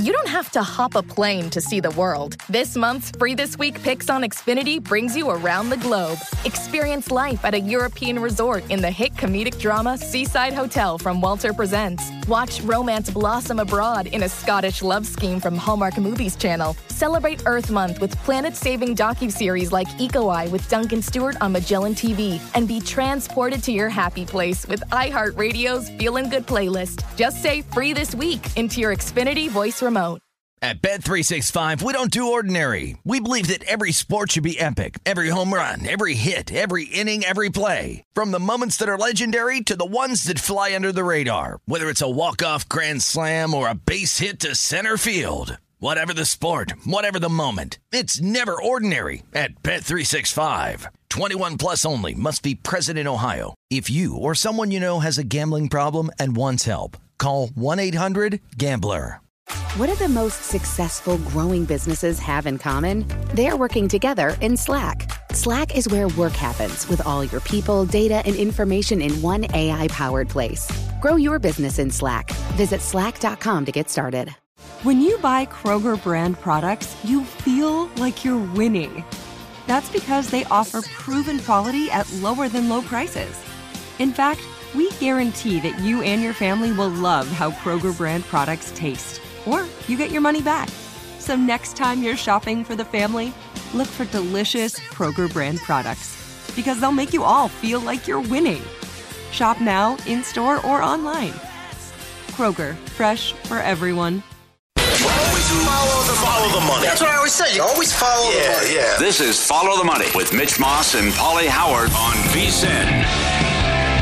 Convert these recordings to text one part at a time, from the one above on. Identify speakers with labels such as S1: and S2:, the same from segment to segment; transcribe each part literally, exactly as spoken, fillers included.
S1: you don't have to hop a plane to see the world. This month's Free This Week Picks on Xfinity brings you around the globe. Experience life at a European resort in the hit comedic drama Seaside Hotel from Walter Presents. Watch romance blossom abroad in a Scottish love scheme from Hallmark Movies Channel. Celebrate Earth Month with planet-saving docuseries like Eco Eye with Duncan Stewart on Magellan T V. And be transported to your happy place with iHeartRadio's Feelin' Good playlist. Just say Free This Week into your Xfinity voice remote.
S2: At Bet three sixty-five, we don't do ordinary. We believe that every sport should be epic. Every home run, every hit, every inning, every play. From the moments that are legendary to the ones that fly under the radar. Whether it's a walk-off grand slam or a base hit to center field. Whatever the sport, whatever the moment, it's never ordinary at Bet three sixty-five. twenty-one plus only. Must be present in Ohio. If you or someone you know has a gambling problem and wants help, call one eight hundred gambler.
S3: What do the most successful growing businesses have in common? They're working together in Slack. Slack is where work happens with all your people, data, and information in one A I-powered place. Grow your business in Slack. Visit slack dot com to get started.
S4: When you buy Kroger brand products, you feel like you're winning. That's because they offer proven quality at lower than low prices. In fact, we guarantee that you and your family will love how Kroger brand products taste. Or you get your money back. So next time you're shopping for the family, look for delicious Kroger brand products. Because they'll make you all feel like you're winning. Shop now, in-store, or online. Kroger, fresh for everyone.
S5: Always follow the, follow the money. That's what I always say. You always follow yeah, the money. Yeah.
S6: This is Follow the Money with Mitch Moss and Paulie Howard on V S I N.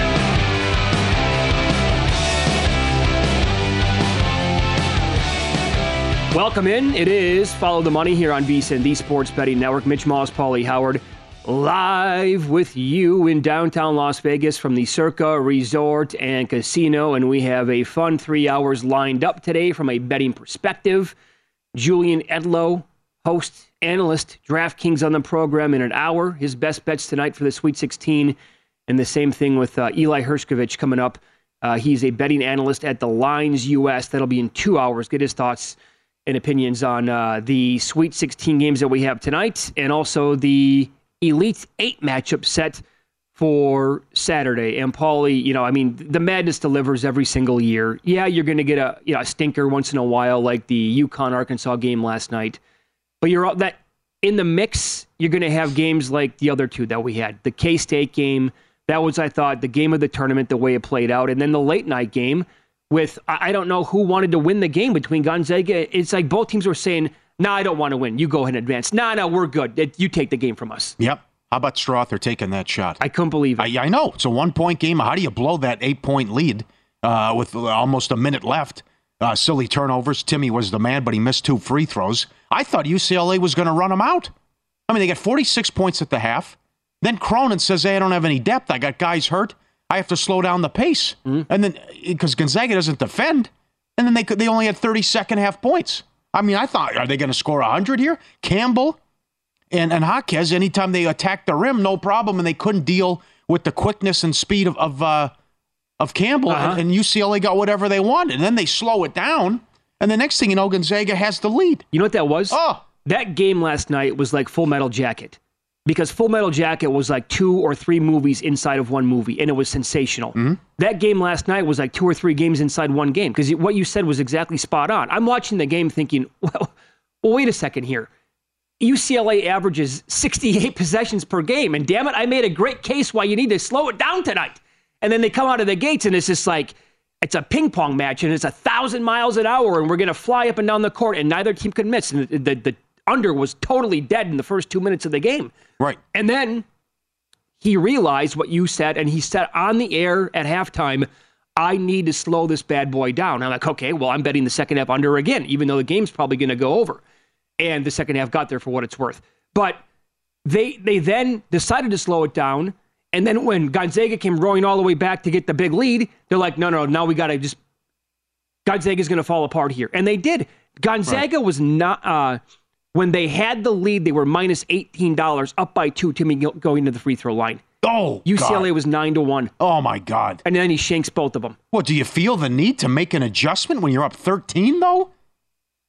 S7: Welcome in. It is Follow the Money here on V S I N, the Sports Betting Network. Mitch Moss, Paulie Howard, live with you in downtown Las Vegas from the Circa Resort and Casino. And we have a fun three hours lined up today from a betting perspective. Julian Edlow, host, analyst, DraftKings on the program in an hour. His best bets tonight for the Sweet sixteen. And the same thing with uh, Eli Hershkovich coming up. Uh, he's a betting analyst at the Lines U S. That'll be in two hours. Get his thoughts and opinions on uh, the Sweet sixteen games that we have tonight, and also the Elite Eight matchup set for Saturday. And Paulie, you know, I mean, the madness delivers every single year. Yeah, you're going to get a you know a stinker once in a while, like the UConn Arkansas game last night. But you're that in the mix. You're going to have games like the other two that we had. The K-State game, that was, I thought, the game of the tournament, the way it played out, and then the late night game. With, I don't know who wanted to win the game between Gonzaga. It's like both teams were saying, nah, I don't want to win. You go ahead and advance. Nah, no, we're good. You take the game from us.
S8: Yep. How about Strother taking that shot?
S7: I couldn't believe it.
S8: I, I know. It's a one-point game. How do you blow that eight-point lead uh, with almost a minute left? Uh, silly turnovers. Timmy was the man, but he missed two free throws. I thought U C L A was going to run them out. I mean, they got forty-six points at the half. Then Cronin says, hey, I don't have any depth. I got guys hurt. I have to slow down the pace. Mm-hmm. And then, because Gonzaga doesn't defend, and then they could, they only had thirty second half points. I mean, I thought, are they going to score one hundred here? Campbell and, and Jaquez, anytime they attacked the rim, no problem, and they couldn't deal with the quickness and speed of of, uh, of Campbell, uh-huh. and, and U C L A got whatever they wanted. And then they slow it down, and the next thing you know, Gonzaga has the lead.
S7: You know what that was?
S8: Oh.
S7: That game last night was like Full Metal Jacket. Because Full Metal Jacket was like two or three movies inside of one movie, and it was sensational. Mm-hmm. That game last night was like two or three games inside one game, because what you said was exactly spot on. I'm watching the game thinking, well, well, wait a second here. U C L A averages sixty-eight possessions per game, and damn it, I made a great case why you need to slow it down tonight. And then they come out of the gates, and it's just like, it's a ping pong match, and it's a thousand miles an hour, and we're going to fly up and down the court, and neither team could miss. And the, the, the under was totally dead in the first two minutes of the game.
S8: Right.
S7: And then he realized what you said, and he said on the air at halftime, I need to slow this bad boy down. I'm like, okay, well, I'm betting the second half under again, even though the game's probably going to go over. And the second half got there for what it's worth. But they they then decided to slow it down, and then when Gonzaga came rowing all the way back to get the big lead, they're like, no, no, now we got to just, Gonzaga's going to fall apart here. And they did. Gonzaga right. was not... Uh, When they had the lead, they were minus eighteen dollars, up by two, Timmy going to the free throw line.
S8: Oh,
S7: U C L A
S8: God.
S7: was nine to one.
S8: Oh, my God.
S7: And then he shanks both of them.
S8: Well, do you feel the need to make an adjustment when you're up thirteen, though?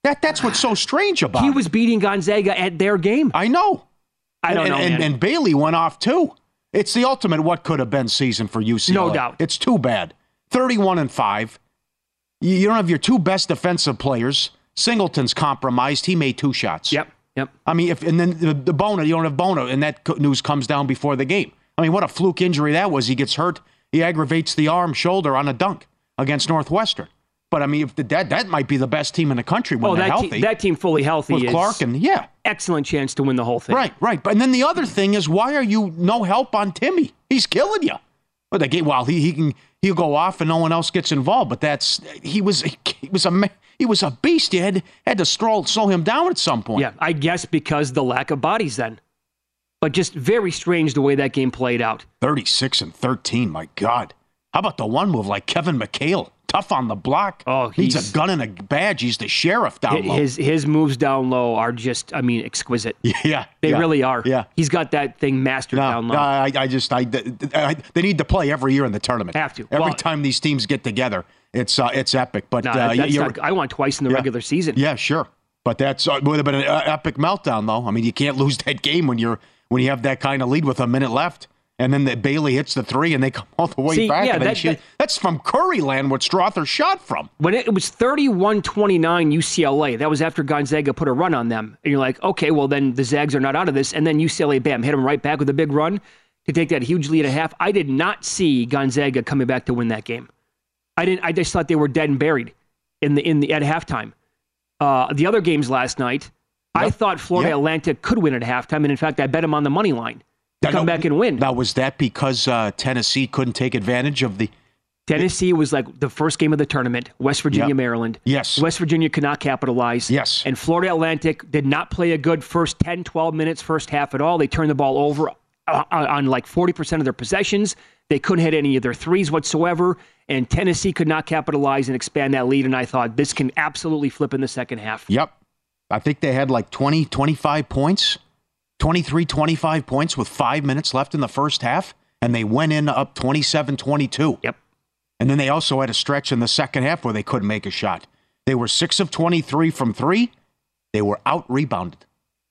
S8: That That's what's so strange about
S7: He
S8: it.
S7: was beating Gonzaga at their game.
S8: I know.
S7: I don't
S8: and,
S7: know,
S8: and,
S7: man.
S8: and Bailey went off, too. It's the ultimate what could have been season for U C L A.
S7: No doubt.
S8: It's too bad. thirty-one and five. You you don't have your two best defensive players. Singleton's compromised. He made two shots.
S7: Yep, yep.
S8: I mean, if and then the, the Bona, you don't have Bona, and that co- news comes down before the game. I mean, what a fluke injury that was. He gets hurt. He aggravates the arm, shoulder on a dunk against Northwestern. But, I mean, if the, that that might be the best team in the country when
S7: Oh,
S8: they're
S7: that,
S8: healthy.
S7: te- that team fully healthy
S8: with
S7: is
S8: Clark and, yeah.
S7: excellent chance to win the whole thing.
S8: Right, right. But and then the other thing is, why are you no help on Timmy? He's killing you. But the game, well, he he can he'll go off and no one else gets involved. But that's he was he was a he was a beast. You had had to slow slow him down at some point.
S7: Yeah, I guess because the lack of bodies then. But just very strange the way that game played out.
S8: thirty-six and thirteen. My God, how about the one move like Kevin McHale? Tough on the block.
S7: Oh,
S8: needs
S7: he's-
S8: a gun and a badge. He's the sheriff down low.
S7: His his moves down low are just, I mean, exquisite.
S8: yeah,
S7: They
S8: yeah,
S7: really are.
S8: Yeah.
S7: He's got that thing mastered
S8: No,
S7: down low.
S8: no, I, I just, I, I, they need to play every year in the tournament.
S7: Have to.
S8: Every
S7: Well-
S8: time these teams get together, it's uh, it's epic. But
S7: No,
S8: uh,
S7: that's
S8: you're,
S7: not, I want twice in the
S8: Yeah.
S7: regular season.
S8: yeah, sure. But that's uh, would have been an uh, epic meltdown, though. I mean, you can't lose that game when you're when you have that kind of lead with a minute left, and then the, Bailey hits the three, and they come all the way
S7: See,
S8: back.
S7: yeah,
S8: and they
S7: that-
S8: shoot.
S7: that-
S8: That's from Curry land, what Strother shot from.
S7: When it, it was thirty-one twenty-nine U C L A, that was after Gonzaga put a run on them. And you're like, okay, well, then the Zags are not out of this. And then U C L A, bam, hit them right back with a big run to take that huge lead at half. I did not see Gonzaga coming back to win that game. I didn't. I just thought they were dead and buried in the in the at halftime. Uh, the other games last night, I
S8: Yep.
S7: thought Florida
S8: Yep.
S7: Atlantic could win at halftime. And in fact, I bet them on the money line to
S8: Now,
S7: come
S8: no,
S7: back and win.
S8: Now, was that because uh, Tennessee couldn't take advantage of the...
S7: Tennessee was like the first game of the tournament. West Virginia,
S8: Yep.
S7: Maryland.
S8: Yes.
S7: West Virginia could not capitalize.
S8: Yes.
S7: And Florida Atlantic did not play a good first ten, twelve minutes, first half at all. They turned the ball over on, on like forty percent of their possessions. They couldn't hit any of their threes whatsoever. And Tennessee could not capitalize and expand that lead. And I thought this can absolutely flip in the second half.
S8: Yep. I think they had like twenty, twenty-five points, twenty-three, twenty-five points with five minutes left in the first half, and they went in up twenty-seven twenty-two.
S7: Yep.
S8: And then they also had a stretch in the second half where they couldn't make a shot. They were six of twenty-three from three. They were out-rebounded.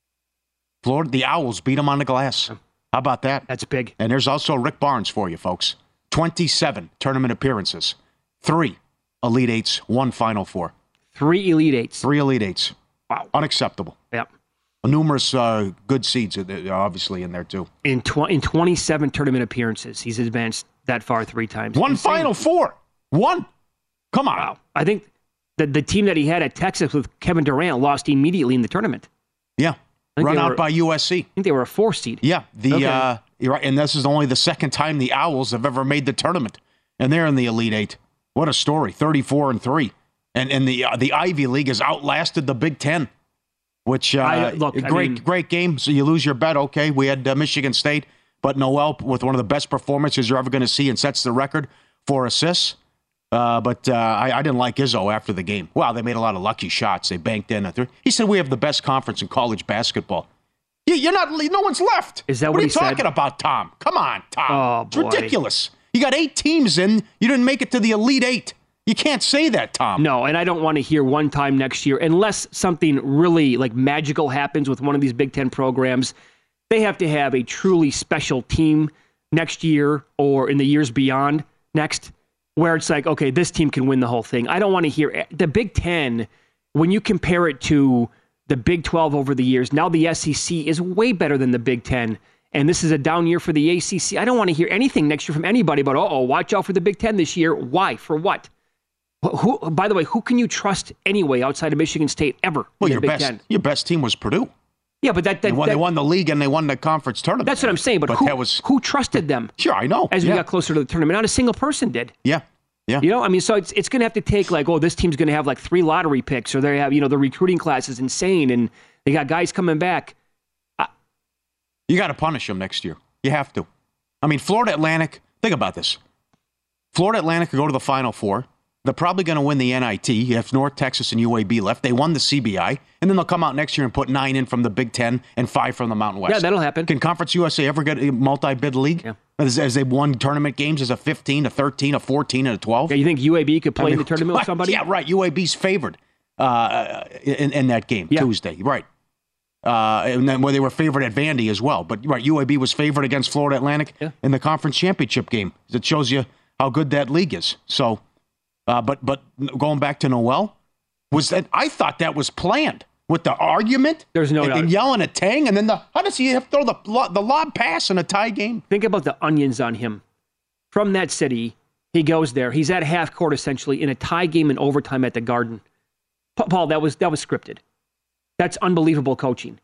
S8: Florida, the Owls beat them on the glass. How about that?
S7: That's big.
S8: And there's also Rick Barnes for you, folks. twenty-seven tournament appearances, three Elite Eights, one Final Four.
S7: Three Elite Eights.
S8: Three Elite Eights.
S7: Wow.
S8: Unacceptable.
S7: Yep.
S8: Numerous uh, good seeds are obviously in there, too.
S7: In, tw- in twenty-seven tournament appearances, he's advanced that far three times.
S8: One
S7: Insane.
S8: Final Four. One. Come on.
S7: Wow. I think the, the team that he had at Texas with Kevin Durant lost immediately in the tournament.
S8: Yeah.
S7: think
S8: Run
S7: they
S8: out
S7: were-
S8: by U S C.
S7: I think they were a four seed.
S8: Yeah. The
S7: Okay.
S8: uh, you're right, and this is only the second time the Owls have ever made the tournament, and they're in the Elite Eight. What a story! Thirty-four and three, and and the uh, the Ivy League has outlasted the Big Ten, which uh,
S7: I- look, I
S8: great
S7: mean-
S8: great game. So you lose your bet. Okay, we had uh, Michigan State, but Noel with one of the best performances you're ever going to see, and sets the record for assists. Uh, but uh, I, I didn't like Izzo after the game. Wow, they made a lot of lucky shots. They banked in a three. He said we have the best conference in college basketball. You- You're not. No one's left.
S7: Is that
S8: what,
S7: what
S8: are
S7: he
S8: you
S7: said?
S8: talking about, Tom? Come on, Tom.
S7: Oh,
S8: it's
S7: boy.
S8: ridiculous. You got eight teams in. You didn't make it to the Elite Eight. You can't say that, Tom.
S7: No, and I don't want to hear one time next year, unless something really like magical happens with one of these Big Ten programs. They have to have a truly special team next year or in the years beyond next, where it's like, okay, this team can win the whole thing. I don't want to hear the Big Ten, when you compare it to the Big twelve over the years, now the S E C is way better than the Big Ten. And this is a down year for the A C C. I don't want to hear anything next year from anybody about, uh-oh, watch out for the Big Ten this year. Why? For what? Who, by the way, who can you trust anyway outside of Michigan State ever?
S8: Well,
S7: in
S8: your
S7: the Big
S8: best
S7: Ten?
S8: your best team was Purdue.
S7: Yeah, but that, that,
S8: They won,
S7: that
S8: they won the league and they won the conference tournament.
S7: that's what I'm saying. But, who,
S8: that was
S7: who trusted them
S8: sure. I know.
S7: as we
S8: yeah.
S7: got closer to the tournament? Not a single person did.
S8: Yeah. Yeah.
S7: You know, I mean, so it's it's going to have to take like, oh, this team's going to have like three lottery picks, or they have, you know, the recruiting class is insane, and they got guys coming back.
S8: You got to punish them next year. You have to. I mean, Florida Atlantic, think about this. Florida Atlantic could go to the Final Four. They're probably going to win the N I T. You have North Texas and U A B left. They won the C B I, and then they'll come out next year and put nine in from the Big Ten and five from the Mountain West.
S7: Yeah, that'll happen.
S8: Can Conference U S A ever get a multi-bid league?
S7: Yeah.
S8: As, as they've won tournament games as a fifteen, a thirteen, a fourteen, and a twelve?
S7: Yeah, you think U A B could play
S8: I mean,
S7: in the tournament with somebody?
S8: Yeah, right. U A B's favored. uh, in, in that game, yeah. Tuesday. Right. Uh, and then where they were favored at Vandy as well. But right, U A B was favored against Florida Atlantic yeah. in the conference championship game. It shows you how good that league is. So, uh, but but going back to Noel, was that I thought that was planned with the argument.
S7: There's no
S8: and,
S7: doubt.
S8: And yelling at Tang, and then the how does he have to throw the the lob pass in a tie game?
S7: Think about the onions on him. From that city, he goes there. He's at half court essentially in a tie game in overtime at the Garden. Paul, that was that was scripted. That's unbelievable coaching.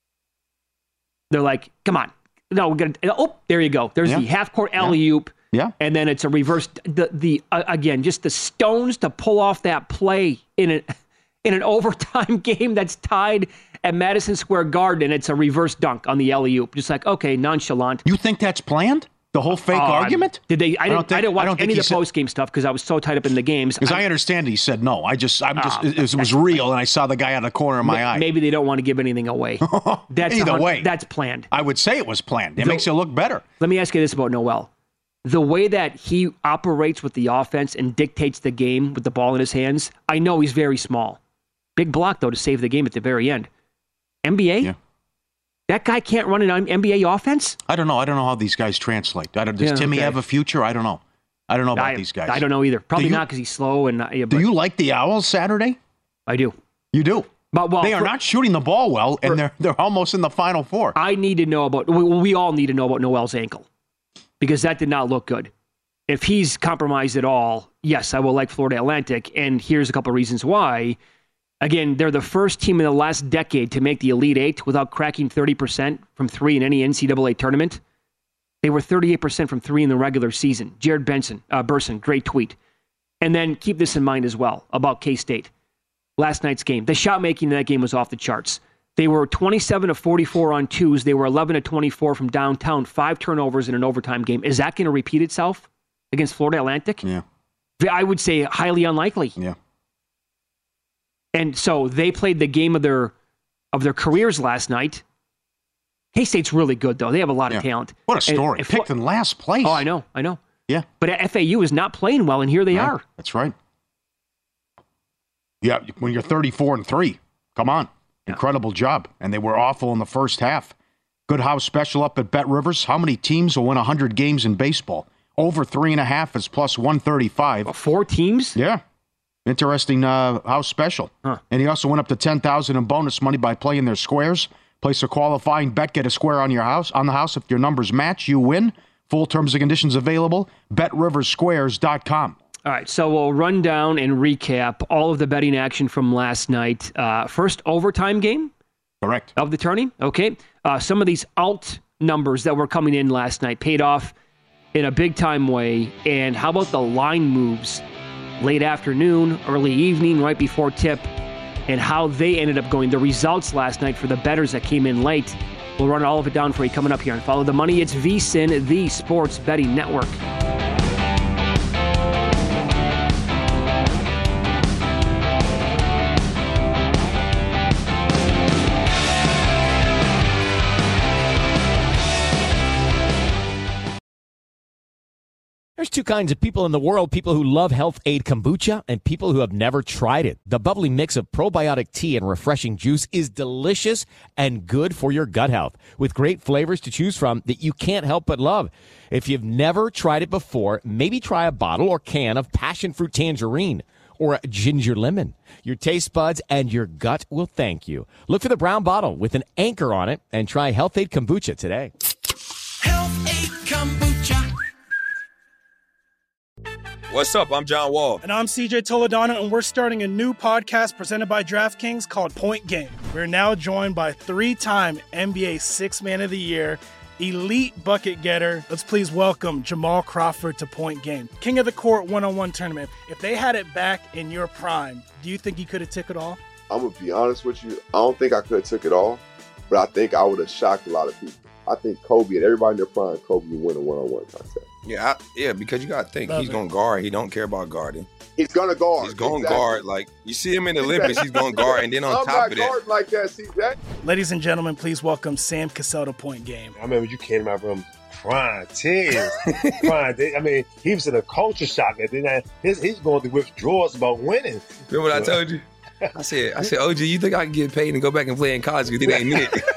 S7: They're like, come on, no, we're gonna. Oh, there you go. There's yeah. the half court alley oop.
S8: Yeah.
S7: And then it's a reverse. The the uh, again, just the stones to pull off that play in an in an overtime game that's tied at Madison Square Garden, and it's a reverse dunk on the alley oop. Just like, okay, nonchalant.
S8: You think that's planned? The whole fake uh, argument?
S7: Did they? I,
S8: I
S7: didn't.
S8: think,
S7: I didn't watch
S8: I
S7: any of the post game stuff because I was so tied up in the games.
S8: Because I, I understand he said no. I just, I'm just, uh, it, it was real, and I saw the guy out of the corner of my
S7: m-
S8: eye.
S7: Maybe they don't want to give anything away. That's
S8: Either
S7: un-
S8: way,
S7: that's planned.
S8: I would say it was planned. It
S7: the,
S8: makes it look better.
S7: Let me ask you this about Noel: the way that he operates with the offense and dictates the game with the ball in his hands. I know he's very small, big block though to save the game at the very end. N B A. Yeah. That guy can't run an N B A offense?
S8: I don't know. I don't know how these guys translate. I don't, does yeah, Timmy okay. have a future? I don't know. I don't know about
S7: I,
S8: these guys.
S7: I don't know either. Probably you, not because he's slow. And uh, yeah,
S8: do you like the Owls Saturday?
S7: I do.
S8: You do?
S7: But, well,
S8: they are
S7: for,
S8: not shooting the ball well, and for, they're they're almost in the Final Four.
S7: I need to know about, we, we all need to know about Noel's ankle because that did not look good. If he's compromised at all, yes, I will like Florida Atlantic, and here's a couple of reasons why. Again, they're the first team in the last decade to make the Elite Eight without cracking thirty percent from three in any N C double A tournament. They were thirty-eight percent from three in the regular season. Jared Benson, uh, Burson, great tweet. And then keep this in mind as well about K-State. Last night's game. The shot making in that game was off the charts. They were twenty-seven of forty-four on twos. They were eleven of twenty-four from downtown, five turnovers in an overtime game. Is that going to repeat itself against Florida Atlantic?
S8: Yeah.
S7: I would say highly unlikely.
S8: Yeah.
S7: And so they played the game of their of their careers last night. K-State's really good, though. They have a lot
S8: yeah.
S7: of talent.
S8: What a story. And, and Picked Flo- in last place.
S7: Oh, I know. I know.
S8: Yeah.
S7: But F A U is not playing well, and here they
S8: right.
S7: are.
S8: That's right. Yeah, when you're thirty-four and three. Come on. Yeah. Incredible job. And they were awful in the first half. Good house special up at Bet Rivers. How many teams will win one hundred games in baseball? Over three and a half is plus one thirty-five.
S7: Well, four teams?
S8: Yeah. Interesting uh, house special.
S7: Huh.
S8: And he also went up to ten thousand dollars in bonus money by playing their squares. Place a qualifying bet, get a square on your house. On the house, if your numbers match, you win. Full terms and conditions available. bet rivers squares dot com.
S7: All right, so we'll run down and recap all of the betting action from last night. Uh, first overtime game?
S8: Correct.
S7: Of the tourney? Okay. Uh, some of these alt numbers that were coming in last night paid off in a big-time way. And how about the line moves? Late afternoon, early evening, right before tip, and how they ended up going. The results last night for the bettors that came in late. We'll run all of it down for you coming up here and Follow the Money. It's VSiN, the Sports Betting Network.
S9: There's two kinds of people in the world, people who love Health Aid Kombucha and people who have never tried it. The bubbly mix of probiotic tea and refreshing juice is delicious and good for your gut health, with great flavors to choose from that you can't help but love. If you've never tried it before, maybe try a bottle or can of passion fruit tangerine or a ginger lemon. Your taste buds and your gut will thank you. Look for the brown bottle with an anchor on it and try Health Aid Kombucha today.
S10: Health Aid Kombucha.
S11: What's up? I'm John Wall.
S12: And I'm C J Toledano, and we're starting a new podcast presented by DraftKings called Point Game. We're now joined by three-time N B A Sixth Man of the Year, elite bucket getter. Let's please welcome Jamal Crawford to Point Game. King of the Court one-on-one tournament. If they had it back in your prime, do you think you could have took it all?
S13: I'm going to be honest with you. I don't think I could have took it all, but I think I would have shocked a lot of people. I think Kobe and everybody in their prime, Kobe would win a one-on-one contest.
S11: Yeah, I, yeah, because you got to think, Love he's going to guard. He don't care about guarding.
S13: He's going to guard.
S11: He's going to
S13: exactly.
S11: guard. Like, you see him in the Olympics, he's going to guard. And then on
S13: I'm
S11: top of that.
S13: I'm not guarding like that, C J.
S12: Ladies and gentlemen, please welcome Sam Cassell to Point Game.
S14: I remember you came to my room crying, tears, crying. I mean, he was in a culture shock. And then I, his, he's going through withdrawals about winning.
S11: Remember what I told you? I said, I said, O G, you think I can get paid and go back and play in college because it ain't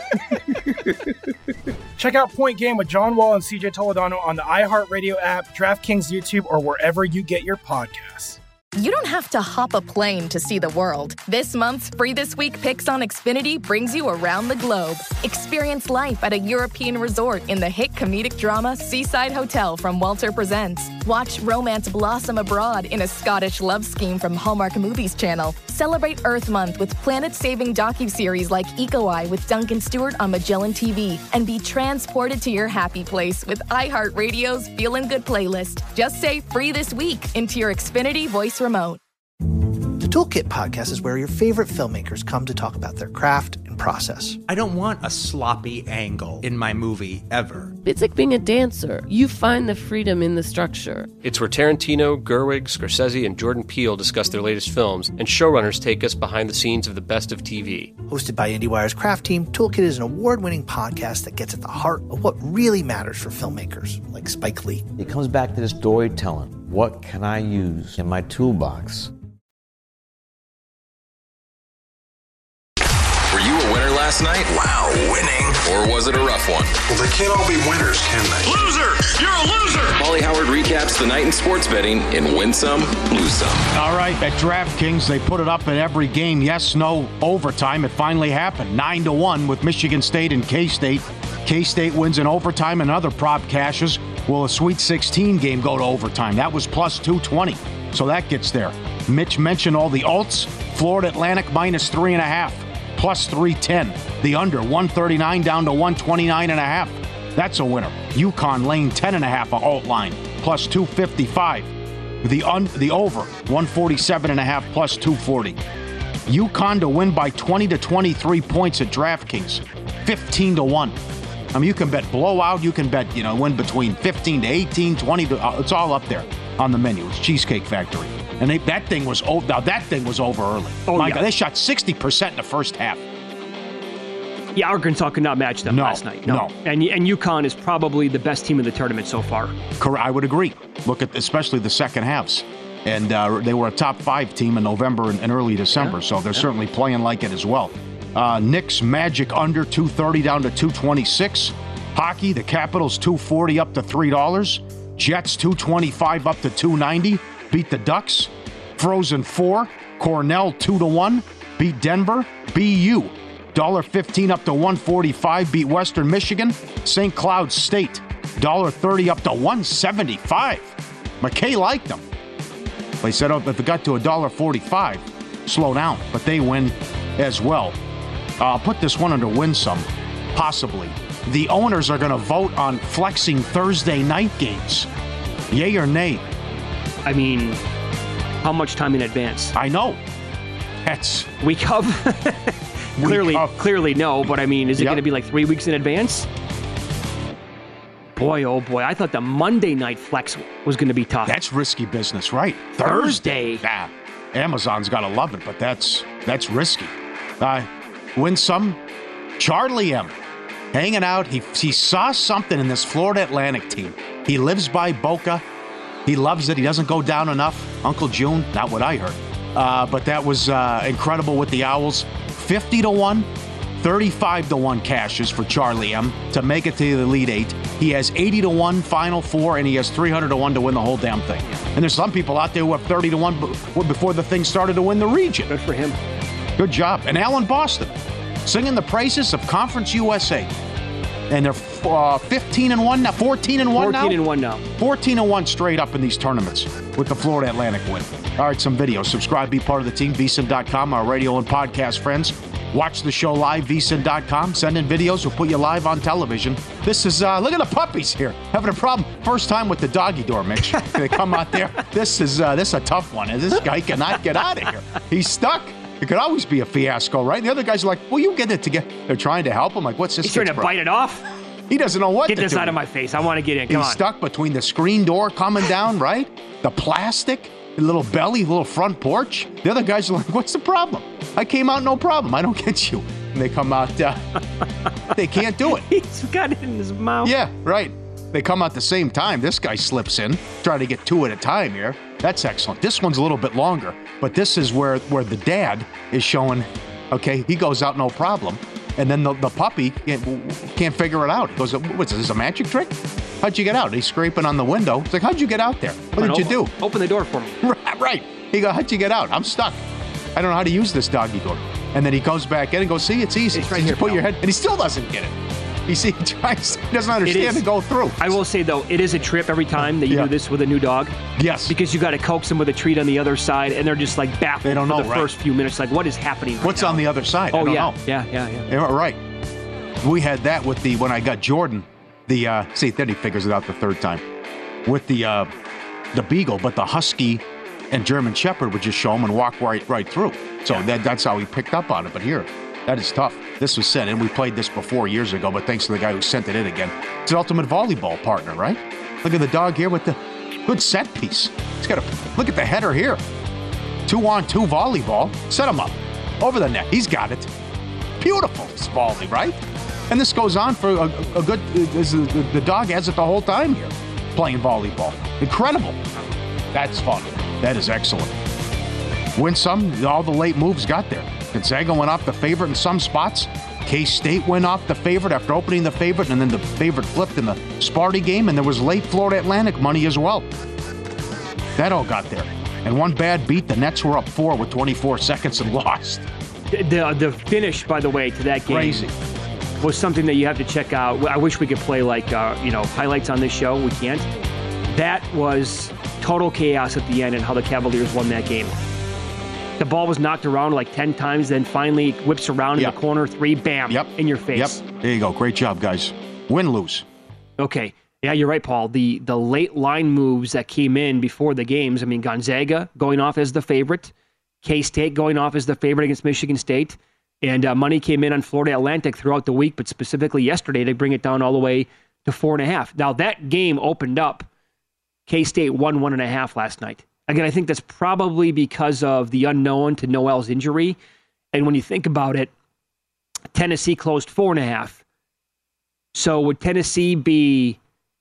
S11: Nick?
S12: Check out Point Game with John Wall and C J Toledano on the iHeartRadio app, DraftKings YouTube, or wherever you get your podcasts.
S1: You don't have to hop a plane to see the world. This month's Free This Week Picks on Xfinity brings you around the globe. Experience life at a European resort in the hit comedic drama Seaside Hotel from Walter Presents. Watch romance blossom abroad in a Scottish love scheme from Hallmark Movies Channel. Celebrate Earth Month with planet-saving docuseries like Eco Eye with Duncan Stewart on Magellan T V. And be transported to your happy place with iHeartRadio's Feelin' Good playlist. Just say Free This Week into your Xfinity voice remote.
S15: The Toolkit podcast is where your favorite filmmakers come to talk about their craft and process.
S16: I don't want a sloppy angle in my movie ever.
S17: It's like being a dancer. You find the freedom in the structure.
S18: It's where Tarantino, Gerwig, Scorsese, and Jordan Peele discuss their latest films, and showrunners take us behind the scenes of the best of T V.
S15: Hosted by IndieWire's Craft Team, Toolkit is an award-winning podcast that gets at the heart of what really matters for filmmakers, like Spike Lee.
S19: It comes back to the storytelling. What can I use in my toolbox?
S20: Were you a winner last night? Wow, winning. Or was it a rough one?
S14: Well, they can't all be winners, can they?
S20: Loser! You're a loser! Paulie Howard recaps the night in sports betting in Win Some, Lose Some.
S8: All right, at DraftKings, they put it up in every game. Yes, no, overtime. It finally happened. nine to one with Michigan State and K-State. K-State wins in overtime and other prop cashes. Will a Sweet sixteen game go to overtime? That was plus two twenty. So that gets there. Mitch mentioned all the alts. Florida Atlantic minus three and a half. Plus three ten. The under, one thirty-nine down to one twenty-nine and a half. That's a winner. UConn laying ten and a half, a alt line, plus two fifty-five. The un, the over, one forty-seven and a half, plus two forty. UConn to win by twenty to twenty-three points at DraftKings, fifteen to one. I mean, you can bet blowout, you can bet, you know, win between fifteen to eighteen, twenty to, uh, it's all up there on the menu. It's Cheesecake Factory. And they, that thing was over. Now that thing was over early.
S7: Oh,
S8: My
S7: yeah.
S8: God, they shot sixty percent in the first half.
S7: Yeah, Arkansas could not match them
S8: no,
S7: last night.
S8: No,
S7: no. And and UConn is probably the best team in the tournament so far.
S8: Correct. I would agree. Look at especially the second halves. And uh, they were a top five team in November and, and early December, yeah. so they're yeah. certainly playing like it as well. Uh, Knicks Magic under two thirty down to two twenty-six. Hockey, the Capitals two forty up to three dollars. Jets two twenty-five up to two ninety. Beat the Ducks. Frozen four. Cornell two to one. Beat Denver. B U one dollar fifteen up to one forty-five. Beat Western Michigan. Saint Cloud State one dollar thirty up to one seventy-five. McKay liked them. They said, oh, if it got to one dollar forty-five, slow down. But they win as well. I'll uh, put this one under win some, possibly. The owners are going to vote on flexing Thursday night games. Yay or nay?
S7: I mean, how much time in advance?
S8: I know. That's
S7: week of. clearly,
S8: week of.
S7: clearly no. But I mean, is it yep. going to be like three weeks in advance? Boy, oh boy! I thought the Monday night flex was going to be tough.
S8: That's risky business, right?
S7: Thursday.
S8: Yeah, Amazon's got to love it, but that's that's risky. Uh, win some. Charlie M. Hanging out. He he saw something in this Florida Atlantic team. He lives by Boca. He loves it. He doesn't go down enough. Uncle June, not what I heard. Uh, but that was uh, incredible with the Owls. fifty to one, thirty-five to one cashes for Charlie M. to make it to the Elite Eight. He has eighty to one Final Four, and he has three hundred to one to win the whole damn thing. And there's some people out there who have thirty to one before the thing started to win the region.
S7: Good for him.
S8: Good job. And Alan Boston singing the praises of Conference U S A. And they're uh, fifteen and one now, fourteen and one now?
S7: fourteen and one now.
S8: fourteen and one straight up in these tournaments with the Florida Atlantic win. All right, some videos. Subscribe, be part of the team, V S I N dot com, our radio and podcast friends. Watch the show live, V S I N dot com. Send in videos. We'll put you live on television. This is, uh, look at the puppies here. Having a problem. First time with the doggy door, Mitch. They come out there. This is, uh, this is a tough one. And this guy cannot get out of here. He's stuck. It could always be a fiasco, right? The other guys are like, well, you get it together. They're trying to help him. Like, what's this?
S7: He's trying to bite it off?
S8: He doesn't know what
S7: get
S8: to
S7: do. Get this
S8: do.
S7: out of my face. I want to get in. Come
S8: He's
S7: on.
S8: stuck between the screen door coming down, right? The plastic, the little belly, little front porch. The other guys are like, what's the problem? I came out no problem. I don't get you. And they come out, uh, they can't do it.
S7: He's got it in his mouth.
S8: Yeah, right. They come out the same time. This guy slips in, trying to get two at a time here. That's excellent. This one's a little bit longer, but this is where, where the dad is showing, okay, he goes out no problem. And then the, the puppy can't, can't figure it out. He goes, what's this, is this a magic trick? How'd you get out? He's scraping on the window. It's like, how'd you get out there? What did
S7: open,
S8: you do?
S7: Open the door for me.
S8: Right. He goes, how'd you get out? I'm stuck. I don't know how to use this doggy door. And then he goes back in and goes, see, it's easy.
S7: It's right
S8: Just
S7: here,
S8: put
S7: pal.
S8: your head, and he still doesn't get it. You see, he tries, he doesn't understand to go through.
S7: I will say, though, it is a trip every time that you
S8: Yeah.
S7: do this with a new dog.
S8: Yes.
S7: Because you got to coax them with a treat on the other side, and they're just like baffled
S8: They don't
S7: for
S8: know,
S7: the
S8: right?
S7: first few minutes. Like, what is happening right
S8: What's
S7: now?
S8: on the other side?
S7: Oh,
S8: I don't
S7: yeah.
S8: know.
S7: yeah. Yeah, yeah,
S8: Yeah, right. We had that with the, when I got Jordan, the, uh, see, then he figures it out the third time, with the uh, the Beagle, but the Husky and German Shepherd would just show him and walk right right through. So that that's how he picked up on it. But here, that is tough. This was sent, and we played this before years ago, but thanks to the guy who sent it in again. It's an ultimate volleyball partner, right? Look at the dog here with the good set piece. He's got a, look at the header here. Two on two volleyball. Set him up. Over the net. He's got it. Beautiful volley, right? And this goes on for a, a good, the, the dog has it the whole time here, playing volleyball. Incredible. That's fun. That is excellent. Win some, all the late moves got there. Gonzaga went off the favorite in some spots. K-State went off the favorite after opening the favorite, and then the favorite flipped in the Sparty game, and there was late Florida Atlantic money as well. That all got there. And one bad beat, the Nets were up four with twenty-four seconds and lost.
S7: The, the, the finish, by the way, to that game
S8: Crazy.
S7: was something that you have to check out. I wish we could play, like, uh, you know, highlights on this show. We can't. That was total chaos at the end and how the Cavaliers won that game. The ball was knocked around like ten times, then finally whips around
S8: Yep.
S7: in the corner, three, bam,
S8: Yep.
S7: in your face.
S8: Yep. There you go. Great job, guys. Win, lose.
S7: Okay. Yeah, you're right, Paul. The the late line moves that came in before the games, I mean, Gonzaga going off as the favorite, K-State going off as the favorite against Michigan State, and uh, money came in on Florida Atlantic throughout the week, but specifically yesterday to bring it down all the way to four and a half. Now, that game opened up. K-State won one and a half last night. Again, I think that's probably because of the unknown to Noel's injury. And when you think about it, Tennessee closed four and a half. So would Tennessee be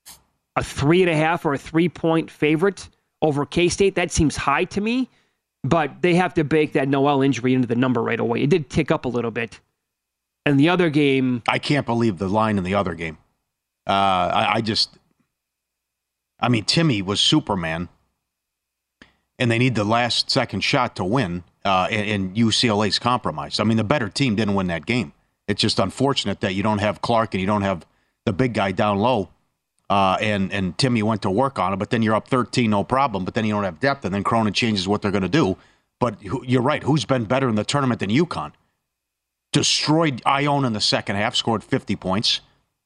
S7: a three and a half or a three-point favorite over K-State? That seems high to me, but they have to bake that Noel injury into the number right away. It did tick up a little bit. And the other game...
S8: I can't believe the line in the other game. Uh, I, I just... I mean, Timmy was Superman, and they need the last second shot to win, uh, and, and U C L A's compromised. I mean, the better team didn't win that game. It's just unfortunate that you don't have Clark and you don't have the big guy down low, uh, and, and Timmy went to work on it, but then you're up thirteen, no problem, but then you don't have depth, and then Cronin changes what they're going to do. But you're right. Who's been better in the tournament than UConn? Destroyed Ione in the second half, scored fifty points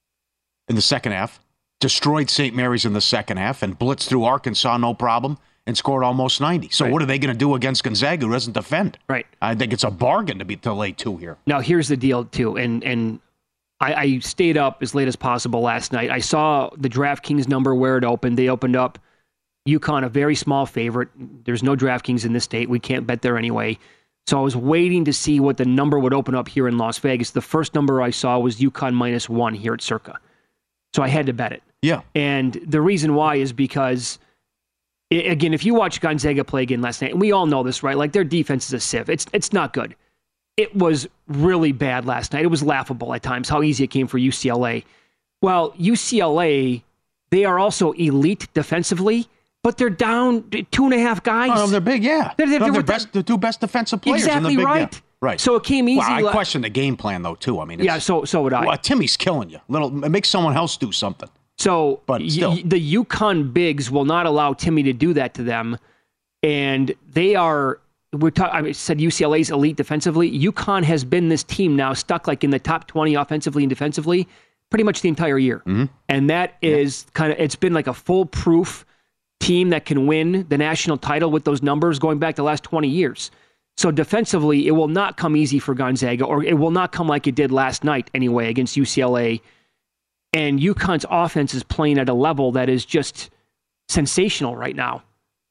S8: in the second half. Destroyed Saint Mary's in the second half and blitzed through Arkansas, no problem, and scored almost ninety. So
S7: Right.
S8: what are they going to do against Gonzaga, who doesn't defend?
S7: Right.
S8: I think it's a bargain to be to lay two here.
S7: Now, here's the deal, too, and and I, I stayed up as late as possible last night. I saw the DraftKings number where it opened. They opened up UConn, a very small favorite. There's no DraftKings in this state. We can't bet there anyway. So I was waiting to see what the number would open up here in Las Vegas. The first number I saw was UConn minus one here at Circa. So I had to bet it.
S8: Yeah.
S7: And the reason why is because, i again, if you watch Gonzaga play again last night, and we all know this, right? Like, their defense is a sieve. It's it's not good. It was really bad last night. It was laughable at times how easy it came for U C L A. Well, U C L A, they are also elite defensively, but they're down two and a half guys.
S8: Oh, they're big, yeah.
S7: They're, they're,
S8: no,
S7: they're
S8: they're best, the two best defensive players
S7: exactly
S8: in the big
S7: right.
S8: Yeah. Right.
S7: So it came easy.
S8: Well, I
S7: la-
S8: question the game plan, though, too. I mean, it's,
S7: yeah, so so would I.
S8: Well, Timmy's killing you. Little, make someone else do something.
S7: So
S8: But
S7: y-
S8: still.
S7: y- the UConn bigs will not allow Timmy to do that to them. And they are, we're ta- I said U C L A's elite defensively. UConn has been this team now stuck like in the top twenty offensively and defensively pretty much the entire year.
S8: Mm-hmm.
S7: And that is kind of, it's been like a foolproof team that can win the national title with those numbers going back the last twenty years. So defensively, it will not come easy for Gonzaga, or it will not come like it did last night anyway against U C L A. And UConn's offense is playing at a level that is just sensational right now.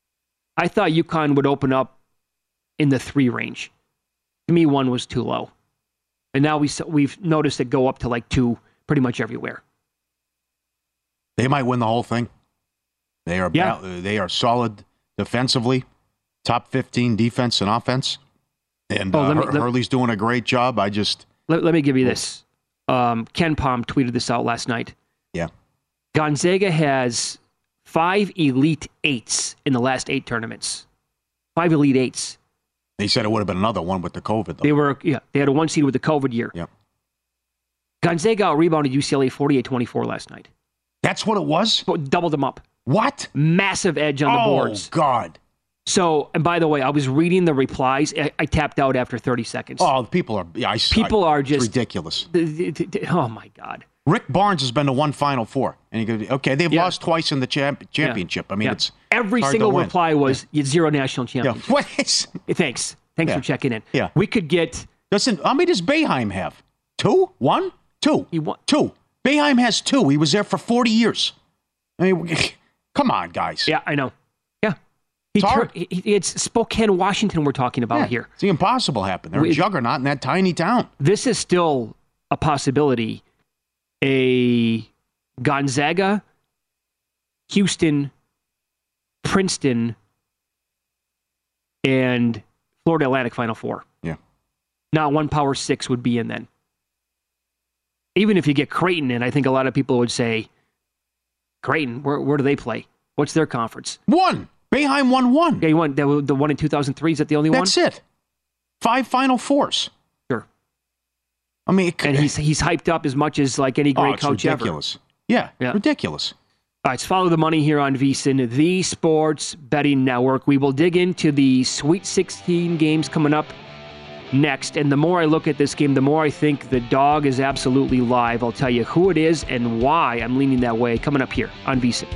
S7: I thought UConn would open up in the three range. To me, one was too low. And now we, we've noticed it go up to like two pretty much everywhere.
S8: They might win the whole thing. They are
S7: Yeah.
S8: ba- they are solid defensively, top fifteen defense and offense. And
S7: oh,
S8: uh,
S7: me,
S8: Hur-
S7: let,
S8: Hurley's doing a great job. I just...
S7: Let, let me give you this. Um, Ken Palm tweeted this out last night.
S8: Yeah.
S7: Gonzaga has five Elite Eights in the last eight tournaments. Five Elite Eights.
S8: They said it would have been another one with the COVID, though.
S7: They were, yeah, they had a one seed with the COVID year.
S8: Yep.
S7: Gonzaga out-rebounded U C L A forty-eight twenty-four last night.
S8: That's what it was?
S7: Doubled them up.
S8: What?
S7: Massive edge on the
S8: oh,
S7: boards.
S8: Oh, God.
S7: So, and by the way, I was reading the replies. I, I tapped out after thirty seconds.
S8: Oh, people are... Yeah, I,
S7: people
S8: I,
S7: are just...
S8: ridiculous.
S7: The, the, the, oh, my God.
S8: Rick Barnes has been to one Final Four. And you go, okay, they've
S7: yeah.
S8: lost twice in the champ- championship.
S7: Yeah.
S8: I mean,
S7: yeah.
S8: it's
S7: Every
S8: hard
S7: single
S8: to win.
S7: reply was
S8: yeah.
S7: zero national championship.
S8: Yeah. What is...
S7: Thanks. Thanks
S8: yeah.
S7: for checking in.
S8: Yeah.
S7: We could get...
S8: Listen, how many does Boeheim have? Two? One? Two.
S7: He won.
S8: Two. Boeheim has two. He was there for forty years. I mean, come on, guys.
S7: Yeah, I know. Yeah. He
S8: it's,
S7: tur- he, it's Spokane, Washington we're talking about
S8: yeah,
S7: here.
S8: It's the impossible happened. They're we, a juggernaut in that tiny town.
S7: This is still a possibility. A Gonzaga, Houston, Princeton, and Florida Atlantic Final Four.
S8: Yeah.
S7: Not one Power Six would be in then. Even if you get Creighton in, I think a lot of people would say, Creighton, where, where do they play? What's their conference?
S8: One. Boeheim won one.
S7: Yeah, he won the, the one in two thousand three. Is that the only
S8: That's
S7: one?
S8: That's it. Five Final Fours.
S7: Sure.
S8: I mean, it,
S7: and he's he's hyped up as much as like any great
S8: oh, it's
S7: coach
S8: ridiculous.
S7: ever.
S8: Yeah,
S7: yeah,
S8: ridiculous.
S7: All right, let's follow the money here on VSiN, the Sports Betting Network. We will dig into the Sweet sixteen games coming up next. And the more I look at this game, the more I think the dog is absolutely live. I'll tell you who it is and why I'm leaning that way coming up here on VSiN.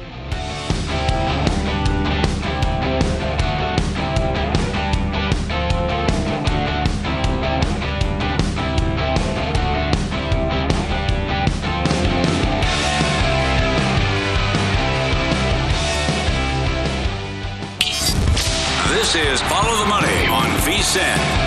S6: This is Follow the Money on VSiN.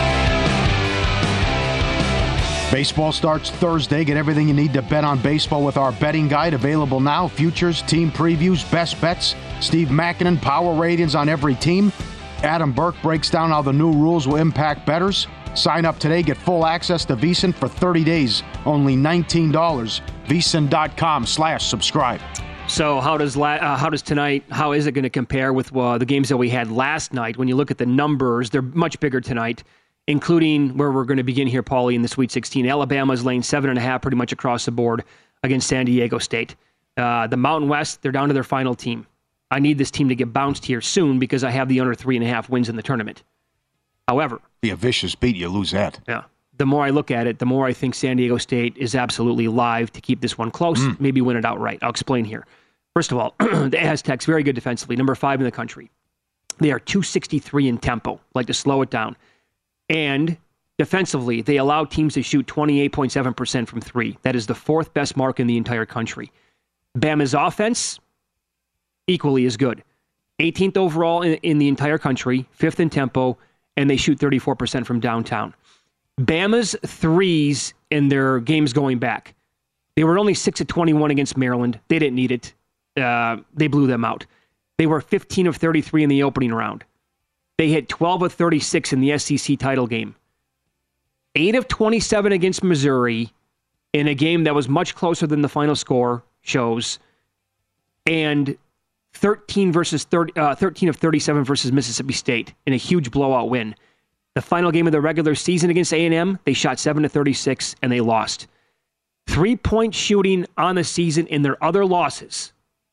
S8: Baseball starts Thursday. Get everything you need to bet on baseball with our betting guide, available now. Futures, team previews, best bets. Steve Makinen, power ratings on every team. Adam Burke breaks down how the new rules will impact bettors. Sign up today. Get full access to VSiN for thirty days. Only nineteen dollars. VSiN.com slash subscribe.
S7: So how does la- uh, how does tonight, how is it going to compare with uh, the games that we had last night? When you look at the numbers, they're much bigger tonight, including where we're going to begin here, Paulie, in the Sweet sixteen. Alabama's laying seven and a half pretty much across the board against San Diego State. Uh, the Mountain West, they're down to their final team. I need this team to get bounced here soon because I have the under three and a half wins in the tournament. However,
S8: be a vicious beat. You lose that.
S7: Yeah. The more I look at it, the more I think San Diego State is absolutely live to keep this one close, mm. maybe win it outright. I'll explain here. First of all, the Aztecs, very good defensively, number five in the country. They are two sixty-three in tempo, like to slow it down. And defensively, they allow teams to shoot twenty-eight point seven percent from three. That is the fourth best mark in the entire country. Bama's offense, equally as good. eighteenth overall in, in the entire country, fifth in tempo, and they shoot thirty-four percent from downtown. Bama's threes in their games going back, they were only six of twenty-one against Maryland. They didn't need it. Uh, they blew them out. They were fifteen of thirty-three in the opening round. They hit twelve of thirty-six in the S E C title game. eight of twenty-seven against Missouri in a game that was much closer than the final score shows. And thirteen versus thirty, uh, thirteen of thirty-seven versus Mississippi State in a huge blowout win. The final game of the regular season against A and M, they shot seven to thirty-six and they lost. Three-point shooting on the season in their other losses.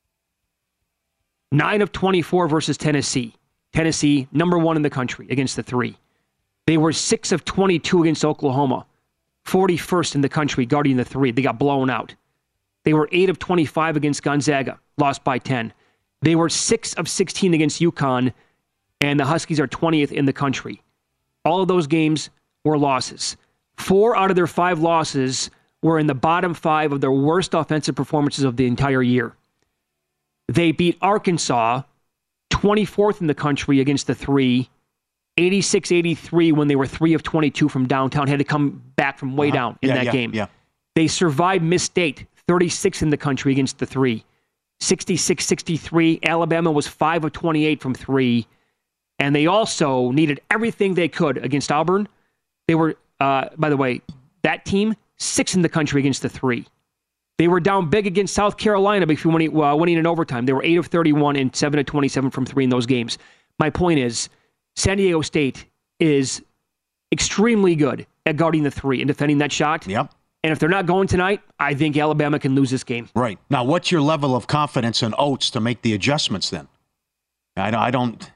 S7: nine of twenty-four versus Tennessee. Tennessee, number one in the country against the three. They were six of twenty-two against Oklahoma. forty-first in the country guarding the three. They got blown out. They were eight of twenty-five against Gonzaga, lost by ten. They were six of sixteen against UConn, and the Huskies are twentieth in the country. All of those games were losses. Four out of their five losses were in the bottom five of their worst offensive performances of the entire year. They beat Arkansas, twenty-fourth in the country against the three, eighty-six eighty-three when they were three of twenty-two from downtown, had to come back from way uh-huh. down in
S8: yeah,
S7: that
S8: yeah,
S7: game.
S8: Yeah.
S7: They survived Miss State, thirty-sixth in the country against the three, sixty-six sixty-three. Alabama was five of twenty-eight from three. And they also needed everything they could against Auburn. They were, uh, by the way, that team, sixth in the country against the three. They were down big against South Carolina before winning, uh, winning in overtime. They were eight of thirty-one and seven of twenty-seven from three in those games. My point is, San Diego State is extremely good at guarding the three and defending that shot.
S8: Yep.
S7: And if they're not going tonight, I think Alabama can lose this game.
S8: Right. Now, what's your level of confidence in Oates to make the adjustments then? I, I don't...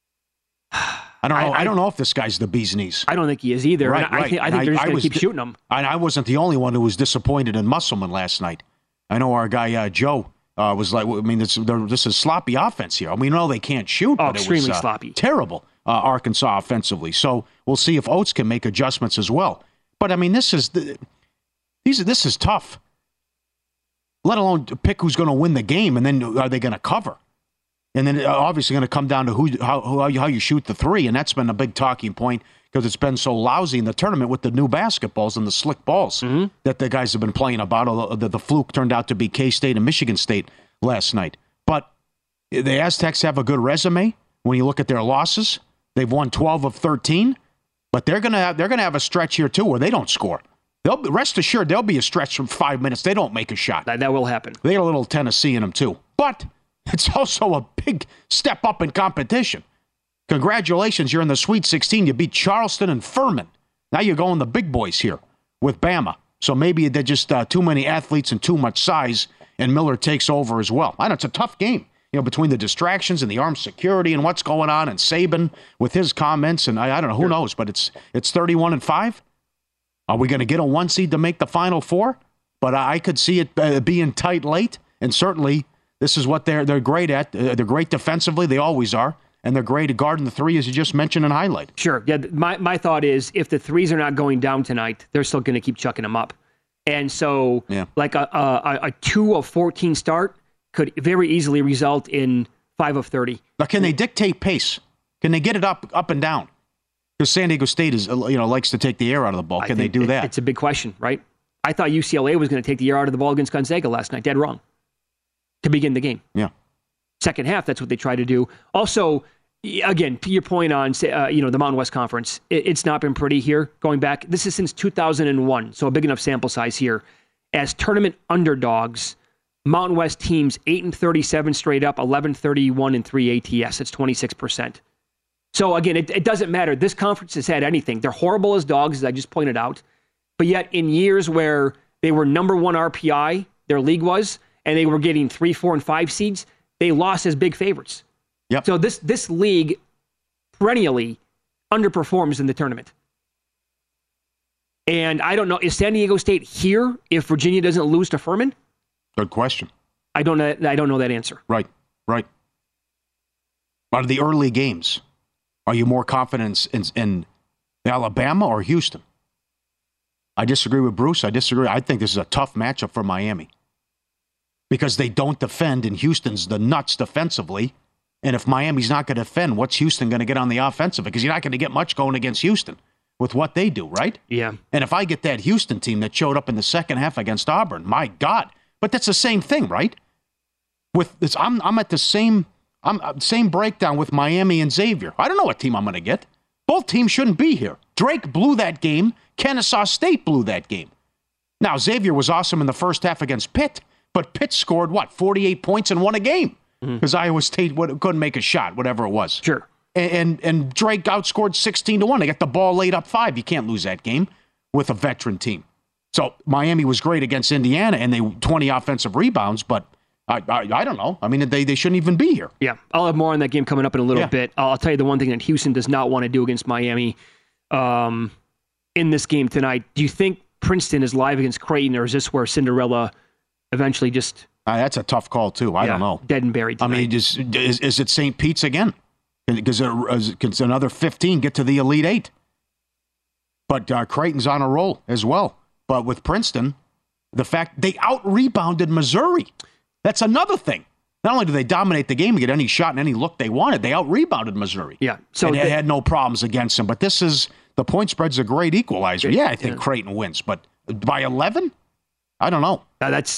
S8: I don't know. I, I don't know if this guy's the bee's knees.
S7: I don't think he is either.
S8: Right,
S7: and I,
S8: right.
S7: think, I think
S8: I,
S7: they're just going to keep
S8: di-
S7: shooting him.
S8: I, I wasn't the only one who was disappointed in Musselman last night. I know our guy uh, Joe uh, was like, I mean, this, this is sloppy offense here. I mean, we know they can't shoot,
S7: Oh,
S8: but
S7: extremely
S8: it was uh,
S7: sloppy.
S8: terrible, uh, Arkansas offensively. So we'll see if Oates can make adjustments as well. But I mean, this is the, these this is tough. Let alone pick who's going to win the game, and then are they going to cover? And then obviously going to come down to who how how you, how you shoot the three, and that's been a big talking point because it's been so lousy in the tournament with the new basketballs and the slick balls
S7: mm-hmm.
S8: that the guys have been playing about. Although the, the fluke turned out to be K-State and Michigan State last night. But the Aztecs have a good resume when you look at their losses. They've won twelve of thirteen, but they're gonna have, they're gonna have a stretch here too where they don't score. They'll rest assured there'll be a stretch from five minutes they don't make a shot.
S7: That, that will happen.
S8: They got a little Tennessee in them too, but. It's also a big step up in competition. Congratulations, you're in the Sweet sixteen. You beat Charleston and Furman. Now you're going the big boys here with Bama. So maybe they're just uh, too many athletes and too much size, and Miller takes over as well. I know it's a tough game, you know, between the distractions and the armed security and what's going on, and Saban with his comments, and I, I don't know, who knows, but it's it's thirty-one and five. Are we going to get a one seed to make the Final Four? But I could see it uh, being tight late, and certainly this is what they're they're great at. Uh, they're great defensively. They always are. And they're great at guarding the three, as you just mentioned and highlighted.
S7: Sure. Yeah. My, my thought is if the threes are not going down tonight, they're still going to keep chucking them up. And so
S8: yeah.
S7: like a, a, a two of fourteen start could very easily result in five of thirty.
S8: Now, can they dictate pace? Can they get it up up and down? Because San Diego State is, you know, likes to take the air out of the ball. Can they do that?
S7: It's a big question, right? I thought U C L A was going to take the air out of the ball against Gonzaga last night. Dead wrong. To begin the game.
S8: Yeah.
S7: Second half, that's what they tried to do. Also, again, to your point on, uh, you know, the Mountain West Conference, it, it's not been pretty here going back. This is since two thousand one, so a big enough sample size here. As tournament underdogs, Mountain West teams eight and thirty-seven straight up, eleven thirty-one and three A T S. It's twenty-six percent. So again, it, it doesn't matter. This conference has had anything. They're horrible as dogs, as I just pointed out. But yet, in years where they were number one R P I, their league was, and they were getting three, four, and five seeds, they lost as big favorites.
S8: Yep.
S7: So this this league perennially underperforms in the tournament. And I don't know, is San Diego State here if Virginia doesn't lose to Furman?
S8: Good question.
S7: I don't know. I don't know that answer.
S8: Right, right. Out of the early games, are you more confident in, in Alabama or Houston? I disagree with Bruce. I disagree. I think this is a tough matchup for Miami. Because they don't defend, and Houston's the nuts defensively. And if Miami's not going to defend, what's Houston going to get on the offensive? Because you're not going to get much going against Houston with what they do, right?
S7: Yeah.
S8: And if I get that Houston team that showed up in the second half against Auburn, my God. But that's the same thing, right? With this, I'm I'm at the same I'm same breakdown with Miami and Xavier. I don't know what team I'm going to get. Both teams shouldn't be here. Drake blew that game. Kennesaw State blew that game. Now, Xavier was awesome in the first half against Pitt. But Pitt scored, what, forty-eight points and won a game? Because mm-hmm. Iowa State couldn't make a shot, whatever it was.
S7: Sure.
S8: And, and and Drake outscored sixteen to one. They got the ball laid up five. You can't lose that game with a veteran team. So Miami was great against Indiana, and they twenty offensive rebounds, but I I, I don't know. I mean, they, they shouldn't even be here.
S7: Yeah, I'll have more on that game coming up in a little
S8: yeah.
S7: bit. I'll tell you the one thing that Houston does not want to do against Miami um, in this game tonight. Do you think Princeton is live against Creighton, or is this where Cinderella eventually just...
S8: Uh, that's a tough call, too. I
S7: yeah,
S8: don't know.
S7: Dead and buried tonight.
S8: I mean, is, is, is it Saint Pete's again? Because another fifteen get to the Elite Eight. But uh, Creighton's on a roll as well. But with Princeton, the fact they out-rebounded Missouri. That's another thing. Not only do they dominate the game and get any shot and any look they wanted, they out-rebounded Missouri.
S7: Yeah. So
S8: and
S7: they
S8: had no problems against them. But this is... The point spread's a great equalizer. Yeah, I think
S7: yeah.
S8: Creighton wins. But by eleven? I don't know.
S7: Uh, that's...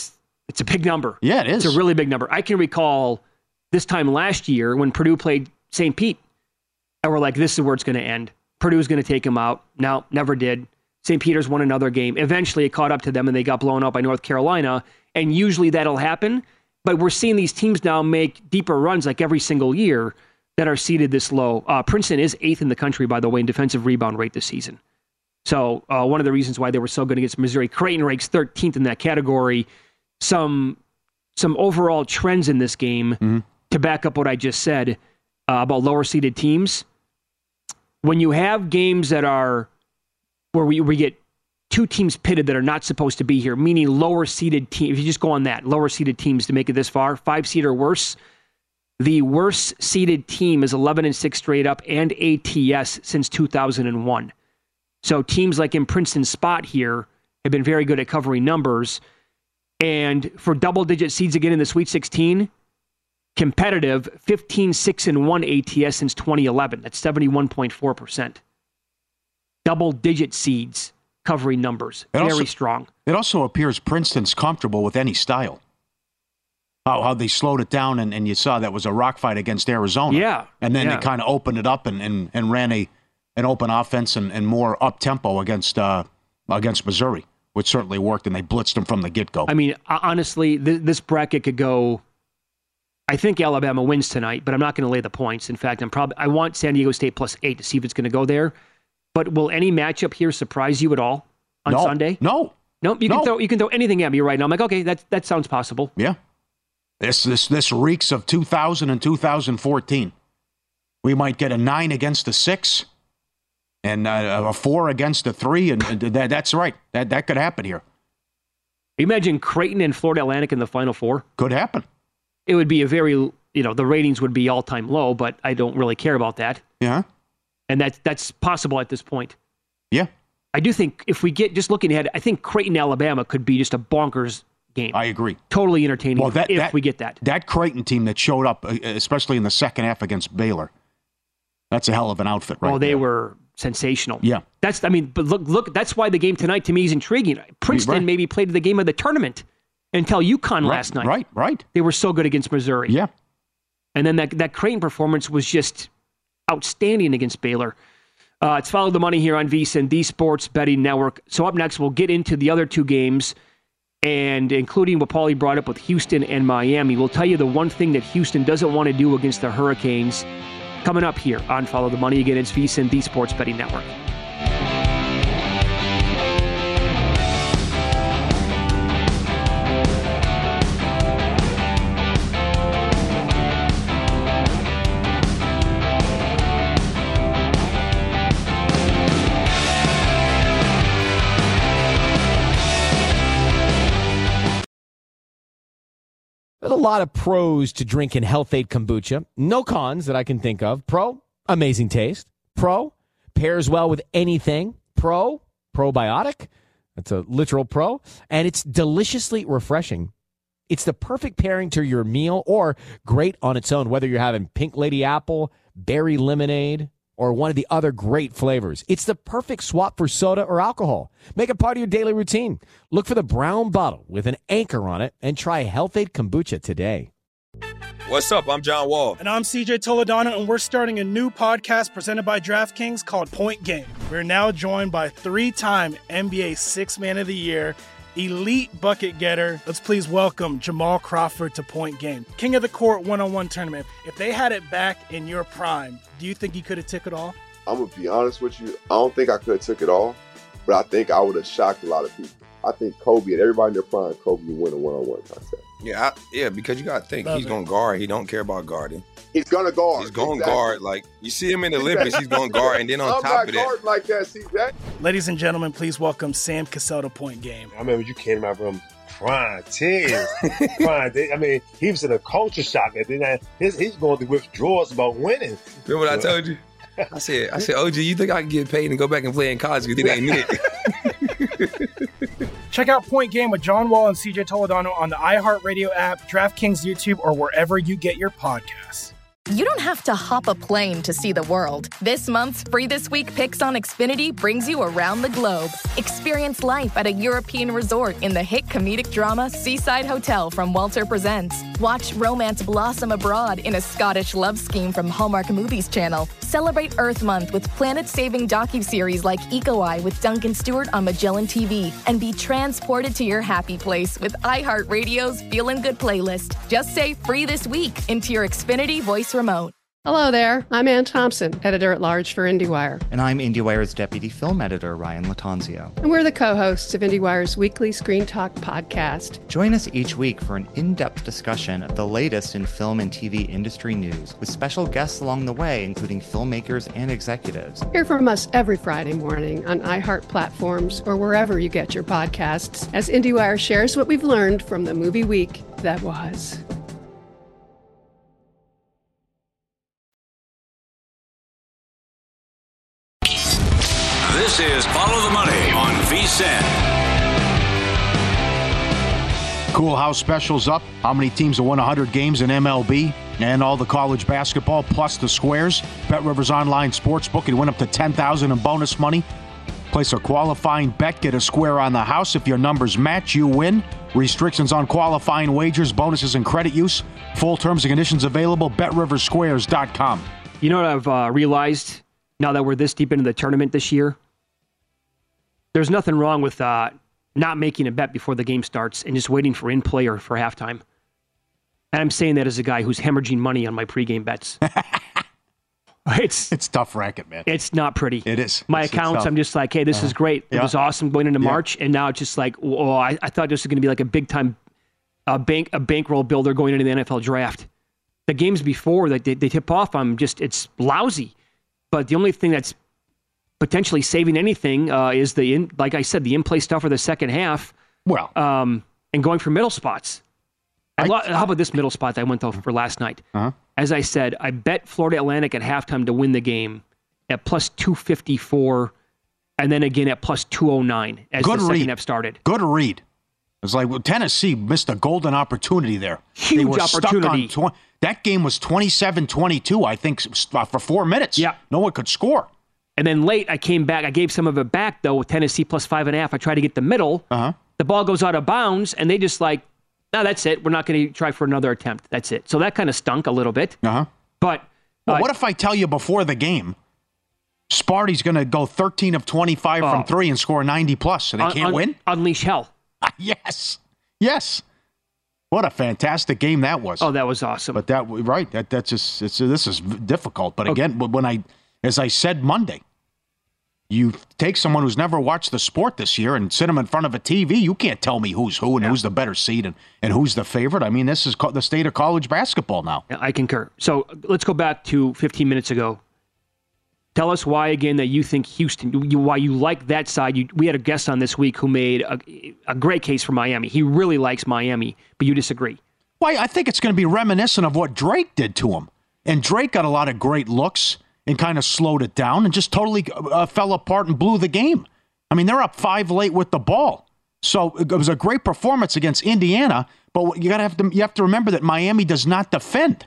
S7: It's a big number.
S8: Yeah, it is.
S7: It's a really big number. I can recall this time last year when Purdue played Saint Pete, and we're like, this is where it's going to end. Purdue's going to take them out. No, never did. Saint Peter's won another game. Eventually, it caught up to them, and they got blown out by North Carolina, and usually that'll happen. But we're seeing these teams now make deeper runs like every single year that are seeded this low. Uh, Princeton is eighth in the country, by the way, in defensive rebound rate this season. So uh, one of the reasons why they were so good against Missouri. Creighton ranks thirteenth in that category. Some some overall trends in this game mm-hmm. to back up what I just said uh, about lower-seeded teams. When you have games that are where we, we get two teams pitted that are not supposed to be here, meaning lower-seeded teams, if you just go on that, lower-seeded teams to make it this far, five-seed or worse, the worst-seeded team is eleven and six straight up and A T S since two thousand one. So teams like in Princeton's spot here have been very good at covering numbers. And for double-digit seeds again in the Sweet sixteen, competitive, fifteen six and one A T S since twenty eleven. That's seventy-one point four percent. Double-digit seeds covering numbers.
S8: It
S7: very
S8: also,
S7: strong.
S8: It also appears Princeton's comfortable with any style. How, how they slowed it down, and, and you saw that was a rock fight against Arizona.
S7: Yeah.
S8: And then
S7: yeah.
S8: they kind of opened it up and, and, and ran a an open offense and, and more up-tempo against uh, against Missouri, which certainly worked, and they blitzed them from the get-go.
S7: I mean, honestly, th- this bracket could go... I think Alabama wins tonight, but I'm not going to lay the points. In fact, I'm probably I want San Diego State plus eight to see if it's going to go there. But will any matchup here surprise you at all on
S8: no.
S7: Sunday?
S8: No.
S7: No, you
S8: no.
S7: can throw you can throw anything at me right now. I'm like, okay, that that sounds possible.
S8: Yeah. This this this reeks of two thousand and two thousand fourteen. We might get a nine against a six, and uh, a four against a three, and uh, that that's right. That that could happen here.
S7: Imagine Creighton and Florida Atlantic in the Final Four.
S8: Could happen.
S7: It would be a very, you know, the ratings would be all-time low, but I don't really care about that.
S8: Yeah.
S7: And that, that's possible at this point.
S8: Yeah.
S7: I do think if we get, just looking ahead, I think Creighton, Alabama could be just a bonkers game.
S8: I agree.
S7: Totally entertaining
S8: well, that,
S7: if
S8: that,
S7: we get that.
S8: That Creighton team that showed up, especially in the second half against Baylor, that's a hell of an outfit right
S7: Oh, they
S8: there.
S7: were sensational.
S8: Yeah.
S7: That's, I mean, but look, look, that's why the game tonight to me is intriguing. Princeton
S8: right.
S7: maybe played the game of the tournament until UConn
S8: right,
S7: last night.
S8: Right, right.
S7: They were so good against Missouri.
S8: Yeah.
S7: And then that, that Creighton performance was just outstanding against Baylor. Uh, it's Follow the Money here on VSiN, the Sports Betting Network. So up next, we'll get into the other two games, and including what Paulie brought up with Houston and Miami. We'll tell you the one thing that Houston doesn't want to do against the Hurricanes. Coming up here on Follow the Money. Again, it's VSiN, the Sports Betting Network.
S9: There's a lot of pros to drinking Health-Ade Kombucha. No cons that I can think of. Pro, amazing taste. Pro, pairs well with anything. Pro, probiotic. That's a literal pro. And it's deliciously refreshing. It's the perfect pairing to your meal or great on its own, whether you're having Pink Lady Apple, Berry Lemonade, or one of the other great flavors. It's the perfect swap for soda or alcohol. Make it part of your daily routine. Look for the brown bottle with an anchor on it and try Health-Ade Kombucha today.
S11: What's up? I'm John Wall.
S12: And I'm C J Toledano, and we're starting a new podcast presented by DraftKings called Point Game. We're now joined by three-time N B A Sixth Man of the Year, elite bucket getter. Let's please welcome Jamal Crawford to Point Game. King of the Court one-on-one tournament. If they had it back in your prime, do you think you could have took it all?
S13: I'm going to be honest with you. I don't think I could have took it all, but I think I would have shocked a lot of people. I think Kobe and everybody in their prime, Kobe would win a one-on-one contest.
S11: Yeah, I, yeah, because you got to think,
S12: Love
S11: he's
S12: it.
S11: going to guard. He don't care about guarding.
S13: He's going to guard.
S11: He's going to
S13: exactly.
S11: guard. Like, you see him in the Olympics, he's going to guard. And then on
S13: I'm
S11: top
S13: not
S11: of that,
S13: guarding like that, C J.
S12: Ladies and gentlemen, please welcome Sam Cassell to Point Game.
S14: I remember you came to my room crying, tears, crying. I mean, he was in a culture shock. And then his, he's going through withdrawals about winning.
S11: remember what I told you? I said, I said, O G, you think I can get paid and go back and play in college because it ain't it?
S12: Check out Point Game with John Wall and C J Toledano on the iHeartRadio app, DraftKings YouTube, or wherever you get your podcasts.
S1: You don't have to hop a plane to see the world. This month's Free This Week Picks on Xfinity brings you around the globe. Experience life at a European resort in the hit comedic drama Seaside Hotel from Walter Presents. Watch romance blossom abroad in a Scottish love scheme from Hallmark Movies Channel. Celebrate Earth Month with planet-saving docuseries like Eco Eye with Duncan Stewart on Magellan T V. And be transported to your happy place with iHeartRadio's Feelin' Good playlist. Just say free this week into your Xfinity voice remote.
S21: Hello there, I'm Ann Thompson, editor-at-large for IndieWire.
S22: And I'm IndieWire's deputy film editor, Ryan Latanzio.
S21: And we're the co-hosts of IndieWire's weekly Screen Talk podcast.
S22: Join us each week for an in-depth discussion of the latest in film and T V industry news, with special guests along the way, including filmmakers and executives.
S21: Hear from us every Friday morning on iHeart platforms or wherever you get your podcasts, as IndieWire shares what we've learned from the movie week that was.
S6: This is Follow the Money on V S I N.
S8: Cool House specials up. How many teams have won one hundred games in M L B? And all the college basketball, plus the squares. BetRivers Online Sportsbook can win up to ten thousand dollars in bonus money. Place a qualifying bet, get a square on the house. If your numbers match, you win. Restrictions on qualifying wagers, bonuses, and credit use. Full terms and conditions available. Bet Rivers Squares dot com.
S7: You know what I've uh, realized now that we're this deep into the tournament this year? There's nothing wrong with uh, not making a bet before the game starts and just waiting for in-play or for halftime. And I'm saying that as a guy who's hemorrhaging money on my pregame bets. it's
S8: it's tough racket, man.
S7: It's not pretty.
S8: It is.
S7: My
S8: it's,
S7: accounts,
S8: it's
S7: I'm just like, hey, this uh, is great. It yeah. was awesome going into yeah. March, and now it's just like, oh, I, I thought this was going to be like a big-time uh, bank a bankroll builder going into the N F L draft. The games before that they, they tip off, I'm just, it's lousy. But the only thing that's potentially saving anything uh, is the, in, like I said, the in-play stuff for the second half.
S8: Well,
S7: um, and going for middle spots. I, lo- how about this middle spot that I went though for last night?
S8: Uh-huh.
S7: As I said, I bet Florida Atlantic at halftime to win the game at plus two fifty-four, and then again at plus two oh nine as
S8: Good
S7: the
S8: read.
S7: second half started.
S8: Good read. It's like well, Tennessee missed a golden opportunity there.
S7: Huge
S8: they were
S7: opportunity.
S8: Stuck on tw- that game was twenty-seven twenty-two, I think, for four minutes.
S7: Yeah.
S8: No one could score.
S7: And then late, I came back. I gave some of it back, though, with Tennessee plus five and a half. I tried to get the middle.
S8: Uh-huh.
S7: The ball goes out of bounds, and they just like, no, that's it. We're not going to try for another attempt. That's it. So that kind of stunk a little bit.
S8: Uh-huh.
S7: But
S8: well,
S7: uh,
S8: what if I tell you before the game, Sparty's going to go thirteen of twenty-five oh, from three and score ninety plus, and they un- can't
S7: un-
S8: win?
S7: Unleash hell.
S8: yes. Yes. What a fantastic game that was.
S7: Oh, that was awesome.
S8: But that, right, that that's just, it's, this is difficult. But again, okay. when I, as I said Monday, you take someone who's never watched the sport this year and sit them in front of a T V, you can't tell me who's who and yeah. who's the better seed and, and who's the favorite. I mean, this is co- the state of college basketball now.
S7: I concur. So let's go back to fifteen minutes ago. Tell us why, again, that you think Houston, you, why you like that side. You, we had a guest on this week who made a, a great case for Miami. He really likes Miami, but you disagree.
S8: Well, I think it's going to be reminiscent of what Drake did to him. And Drake got a lot of great looks and kind of slowed it down and just totally uh, fell apart and blew the game. I mean, they're up five late with the ball. So it was a great performance against Indiana, but you got to have to you have to remember that Miami does not defend.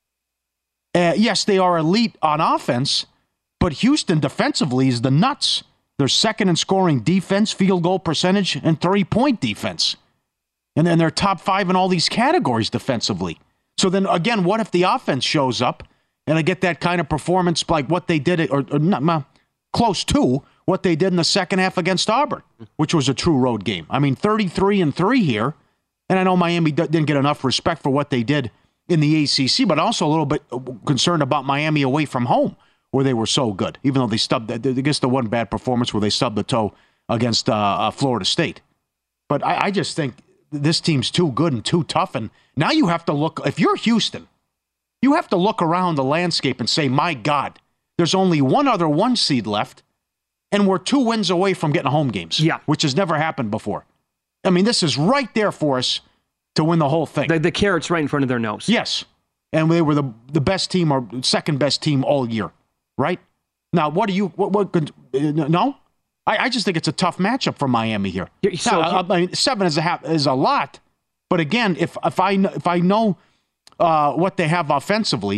S8: Uh, yes, they are elite on offense, but Houston defensively is the nuts. They're second in scoring defense, field goal percentage, and three-point defense. And then they're top five in all these categories defensively. So then, again, what if the offense shows up and I get that kind of performance like what they did, or, or not, uh, close to what they did in the second half against Auburn, which was a true road game. I mean, thirty-three and three here, and I know Miami d- didn't get enough respect for what they did in the A C C, but also a little bit concerned about Miami away from home, where they were so good, even though they stubbed, I guess the one bad performance where they stubbed the toe against uh, uh, Florida State. But I, I just think this team's too good and too tough, and now you have to look, if you're Houston, you have to look around the landscape and say, my God, there's only one other one seed left, and we're two wins away from getting home games,
S7: yeah.
S8: which has never happened before. I mean, this is right there for us to win the whole thing.
S7: The, the carrot's right in front of their nose.
S8: Yes, and they were the the best team or second best team all year, right? Now, what do you, what, what uh, no? I, I just think it's a tough matchup for Miami here.
S7: So,
S8: now, I mean, seven is a, half, is a lot, but again, if, if, I, if I know uh, what they have offensively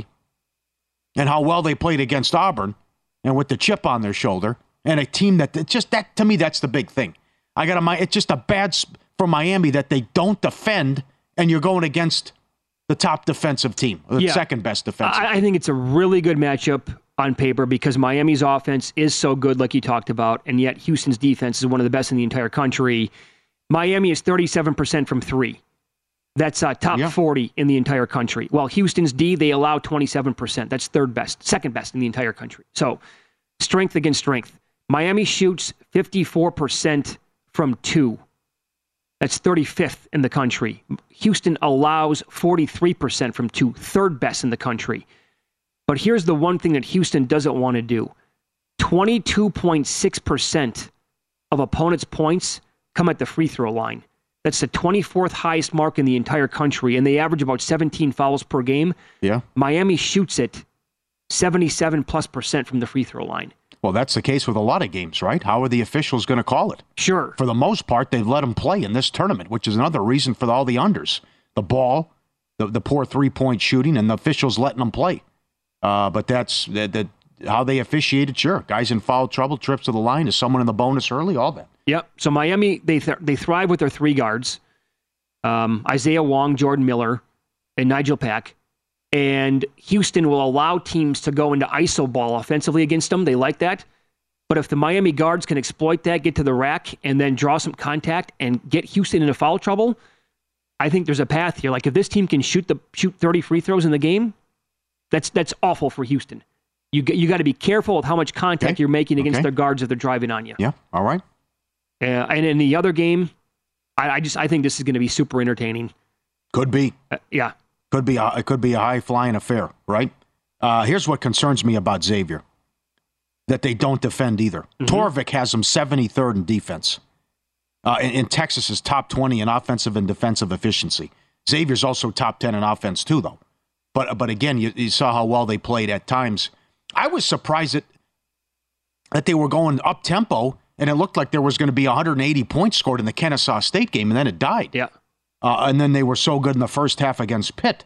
S8: and how well they played against Auburn and with the chip on their shoulder and a team that, just that, to me, that's the big thing. I got to mind, it's just a bad from Miami that they don't defend, and you're going against the top defensive team, the
S7: Yeah.
S8: second best defensive.
S7: I, I think it's a really good matchup on paper because Miami's offense is so good, like you talked about, and yet Houston's defense is one of the best in the entire country. Miami is thirty-seven percent from three. That's uh, top
S8: Yeah.
S7: forty in the entire country. While Houston's D, they allow twenty-seven percent. That's third best, second best in the entire country. So strength against strength. Miami shoots fifty-four percent from two. That's thirty-fifth in the country. Houston allows forty-three percent from two, third best in the country. But here's the one thing that Houston doesn't want to do. twenty-two point six percent of opponents' points come at the free throw line. That's the twenty-fourth highest mark in the entire country, and they average about seventeen fouls per game.
S8: Yeah.
S7: Miami shoots it seventy-seven plus percent from the free throw line.
S8: Well, that's the case with a lot of games, right? How are the officials going to call it?
S7: Sure.
S8: For the most part, they've let them play in this tournament, which is another reason for all the unders. The ball, the, the poor three-point shooting, and the officials letting them play. Uh, but that's the, the, how they officiated, sure. Guys in foul trouble, trips to the line, is someone in the bonus early, all that.
S7: Yep. So Miami, they th- they thrive with their three guards, um, Isaiah Wong, Jordan Miller, and Nigel Pack. And Houston will allow teams to go into I S O ball offensively against them. They like that. But if the Miami guards can exploit that, get to the rack, and then draw some contact and get Houston into foul trouble, I think there's a path here. Like if this team can shoot the shoot thirty free throws in the game, that's that's awful for Houston. You g- you got to be careful with how much contact
S8: Okay.
S7: you're making against
S8: Okay.
S7: their guards if they're driving on you.
S8: Yeah, all right.
S7: Uh, and in the other game, I, I just I think this is going to be super entertaining.
S8: Could be.
S7: Uh, yeah.
S8: Could be a, it could be a high-flying affair, right? Uh, here's what concerns me about Xavier, that they don't defend either.
S7: Mm-hmm.
S8: Torvik has them seventy-third in defense. Uh, in, in Texas is top twenty in offensive and defensive efficiency. Xavier's also top ten in offense too, though. But but again, you, you saw how well they played at times. I was surprised that, that they were going up-tempo, and it looked like there was going to be one hundred eighty points scored in the Kennesaw State game, and then it died.
S7: Yeah.
S8: Uh, and then they were so good in the first half against Pitt.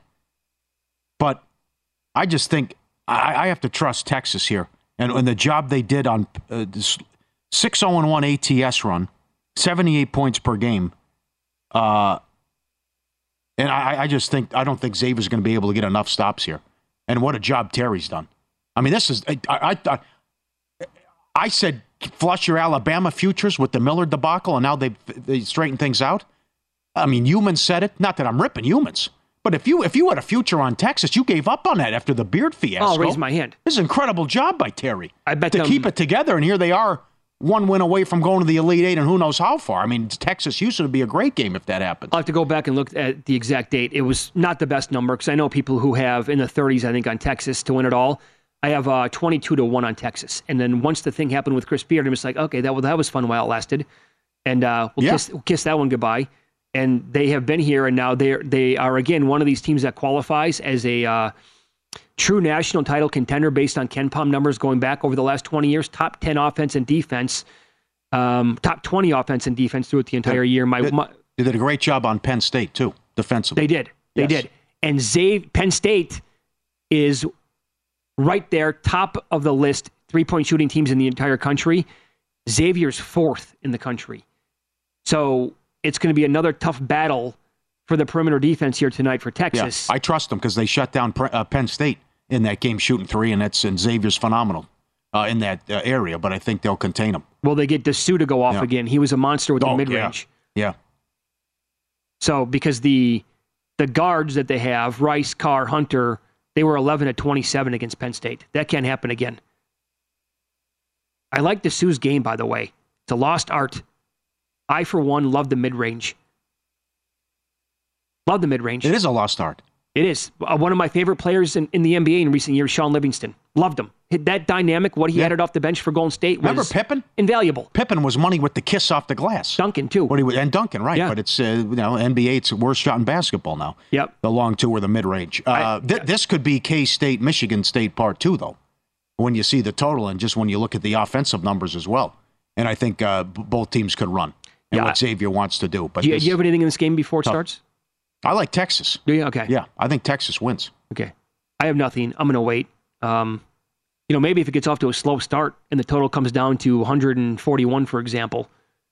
S8: But I just think I, I have to trust Texas here. And, and the job they did on uh, this six oh one A T S run, seventy-eight points per game. Uh, and I, I just think, I don't think Xavier's going to be able to get enough stops here. And what a job Terry's done. I mean, this is, I, I, I, I said flush your Alabama futures with the Miller debacle, and now they they straighten things out. I mean, humans said it. Not that I'm ripping humans, but if you if you had a future on Texas, you gave up on that after the Beard fiasco.
S7: I'll raise my hand.
S8: This is an incredible job by Terry.
S7: I bet
S8: to
S7: them-
S8: keep it together, and here they are, one win away from going to the Elite Eight, and who knows how far. I mean, Texas used to be a great game if that happened.
S7: I'll have to go back and look at the exact date. It was not the best number because I know people who have in the thirties, I think, on Texas to win it all. I have uh, twenty-two to one on Texas. And then once the thing happened with Chris Beard, I'm just like, okay, that, that was fun while it lasted. And uh, we'll,
S8: Yeah.
S7: kiss, we'll kiss that one goodbye. And they have been here, and now they they are, again, one of these teams that qualifies as a uh, true national title contender based on Ken Pom numbers going back over the last twenty years. Top ten offense and defense. Um, top twenty offense and defense throughout the entire year. My,
S8: They,
S7: my
S8: they did a great job on Penn State, too, defensively.
S7: They did. They
S8: Yes.
S7: did. And Xav- Penn State is right there, top of the list, three-point shooting teams in the entire country. Xavier's fourth in the country. So it's going to be another tough battle for the perimeter defense here tonight for Texas.
S8: Yeah, I trust them because they shut down Pre- uh, Penn State in that game shooting three, and that's and Xavier's phenomenal uh, in that uh, area, but I think they'll contain them.
S7: Will they get Dessou to go off
S8: Yeah.
S7: again? He was a monster with
S8: Oh,
S7: the mid-range.
S8: Yeah. yeah.
S7: So because the the guards that they have, Rice, Carr, Hunter, they were eleven at twenty-seven against Penn State. That can't happen again. I like Dessou's game, by the way. It's a lost art. I, for one, love the mid-range. Love the mid-range.
S8: It is a lost art.
S7: It is. Uh, one of my favorite players in, in the N B A in recent years, Sean Livingston. Loved him. Hit that dynamic, what he
S8: Yeah.
S7: added off the bench for Golden State was
S8: Remember Pippen?
S7: invaluable.
S8: Pippen was money with the kiss off the glass.
S7: Duncan, too.
S8: What he was, and Duncan, right.
S7: Yeah.
S8: But it's, uh, you know, N B A, it's the worst shot in basketball now.
S7: Yep.
S8: The long two or the mid-range. Uh, th- this could be K-State, Michigan State part two, though, when you see the total and just when you look at the offensive numbers as well. And I think uh, b- both teams could run and
S7: Yeah.
S8: what Xavier wants to do. But
S7: Do you,
S8: this-
S7: do you have anything in this game before it
S8: Tough.
S7: starts?
S8: I like Texas.
S7: Do you? Okay.
S8: Yeah, I think Texas wins.
S7: Okay. I have nothing. I'm going to wait. Um, you know, maybe if it gets off to a slow start and the total comes down to one forty-one, for example,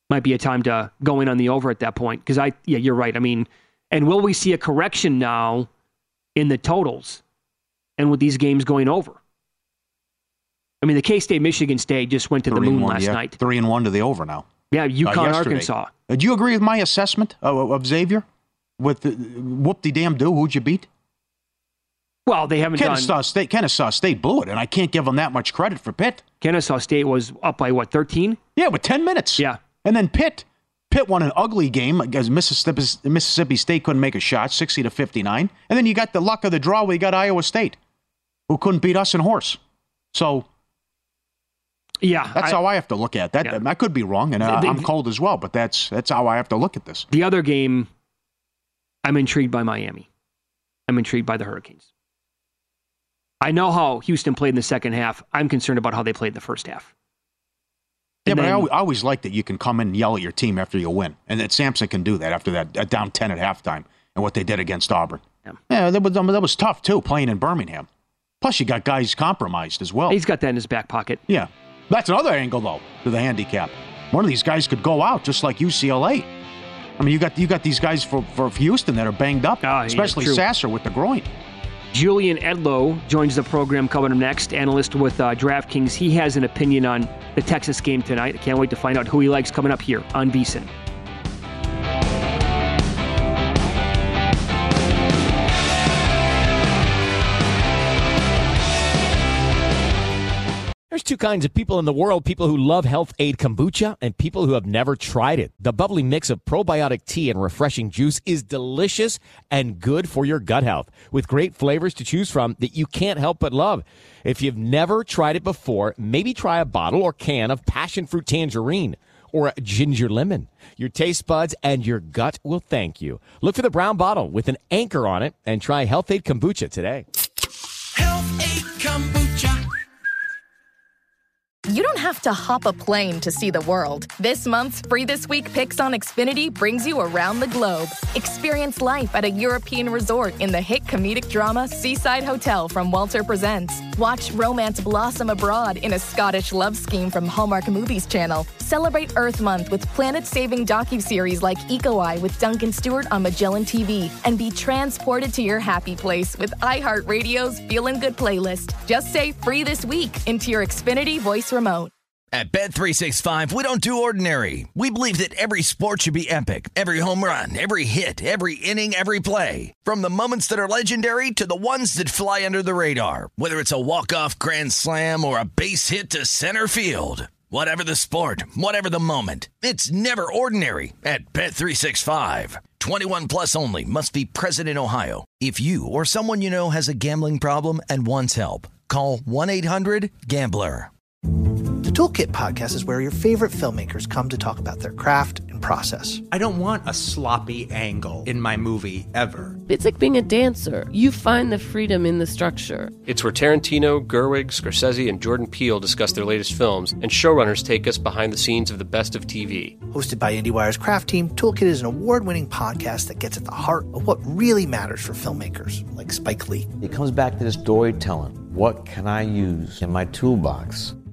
S7: might be a time to go in on the over at that point. Because I, yeah, you're right. I mean, and will we see a correction now in the totals and with these games going over? I mean, the K-State Michigan State just went to the moon
S8: one,
S7: last
S8: yeah.
S7: night.
S8: Three and one to the over now.
S7: Yeah, UConn,
S8: uh,
S7: Arkansas.
S8: Uh, do you agree with my assessment of, of Xavier? With the, whoop-de-damn-do, who'd you beat?
S7: Well, they haven't
S8: Kennesaw
S7: done...
S8: State, Kennesaw State blew it, and I can't give them that much credit for Pitt.
S7: Kennesaw State was up by, what, thirteen?
S8: Yeah, with ten minutes.
S7: Yeah.
S8: And then Pitt. Pitt won an ugly game because Mississippi, Mississippi State couldn't make a shot, sixty to fifty-nine. And then you got the luck of the draw where you got Iowa State, who couldn't beat us in horse. So...
S7: Yeah,
S8: that's
S7: I,
S8: how I have to look at that. Yeah. I could be wrong, and uh, the, I'm cold as well, but that's that's how I have to look at this.
S7: The other game, I'm intrigued by Miami. I'm intrigued by the Hurricanes. I know how Houston played in the second half. I'm concerned about how they played in the first half.
S8: And yeah,
S7: then,
S8: but I always, I always like that you can come in and yell at your team after you win, and that Sampson can do that after that uh, down ten at halftime, and what they did against Auburn. Yeah, yeah that was that was tough too, playing in Birmingham. Plus, you got guys compromised as well.
S7: He's got that in his back pocket.
S8: Yeah. That's another angle, though, to the handicap. One of these guys could go out just like U C L A. I mean, you got you got these guys for, for Houston that are banged up, oh, especially yeah, Sasser with the groin.
S7: Julian Edlow joins the program coming up next, analyst with uh, DraftKings. He has an opinion on the Texas game tonight. I can't wait to find out who he likes coming up here on VSiN.
S9: There's two kinds of people in the world, people who love Health Aid Kombucha and people who have never tried it. The bubbly mix of probiotic tea and refreshing juice is delicious and good for your gut health, with great flavors to choose from that you can't help but love. If you've never tried it before, maybe try a bottle or can of passion fruit tangerine or a ginger lemon. Your taste buds and your gut will thank you. Look for the brown bottle with an anchor on it and try Health Aid Kombucha today.
S10: Health Aid Kombucha.
S1: You don't have to hop a plane to see the world. This month's Free This Week Picks on Xfinity brings you around the globe. Experience life at a European resort in the hit comedic drama Seaside Hotel from Walter Presents. Watch romance blossom abroad in a Scottish love scheme from Hallmark Movies Channel. Celebrate Earth Month with planet-saving docuseries like Eco Eye with Duncan Stewart on Magellan T V. And be transported to your happy place with iHeartRadio's Feelin' Good playlist. Just say Free This Week into your Xfinity voice remote.
S2: At Bet three sixty-five, we don't do ordinary. We believe that every sport should be epic. Every home run, every hit, every inning, every play. From the moments that are legendary to the ones that fly under the radar. Whether it's a walk-off grand slam or a base hit to center field. Whatever the sport, whatever the moment, it's never ordinary at Bet three sixty-five. twenty-one plus only. Must be present in Ohio. If you or someone you know has a gambling problem and wants help, call one eight hundred gambler.
S15: The Toolkit Podcast is where your favorite filmmakers come to talk about their craft and process.
S16: I don't want a sloppy angle in my movie ever.
S17: It's like being a dancer. You find the freedom in the structure.
S18: It's where Tarantino, Gerwig, Scorsese, and Jordan Peele discuss their latest films, and showrunners take us behind the scenes of the best of T V.
S15: Hosted by IndieWire's craft team, Toolkit is an award-winning podcast that gets at the heart of what really matters for filmmakers, like Spike Lee.
S19: It comes back to the storytelling. What can I use in my toolbox?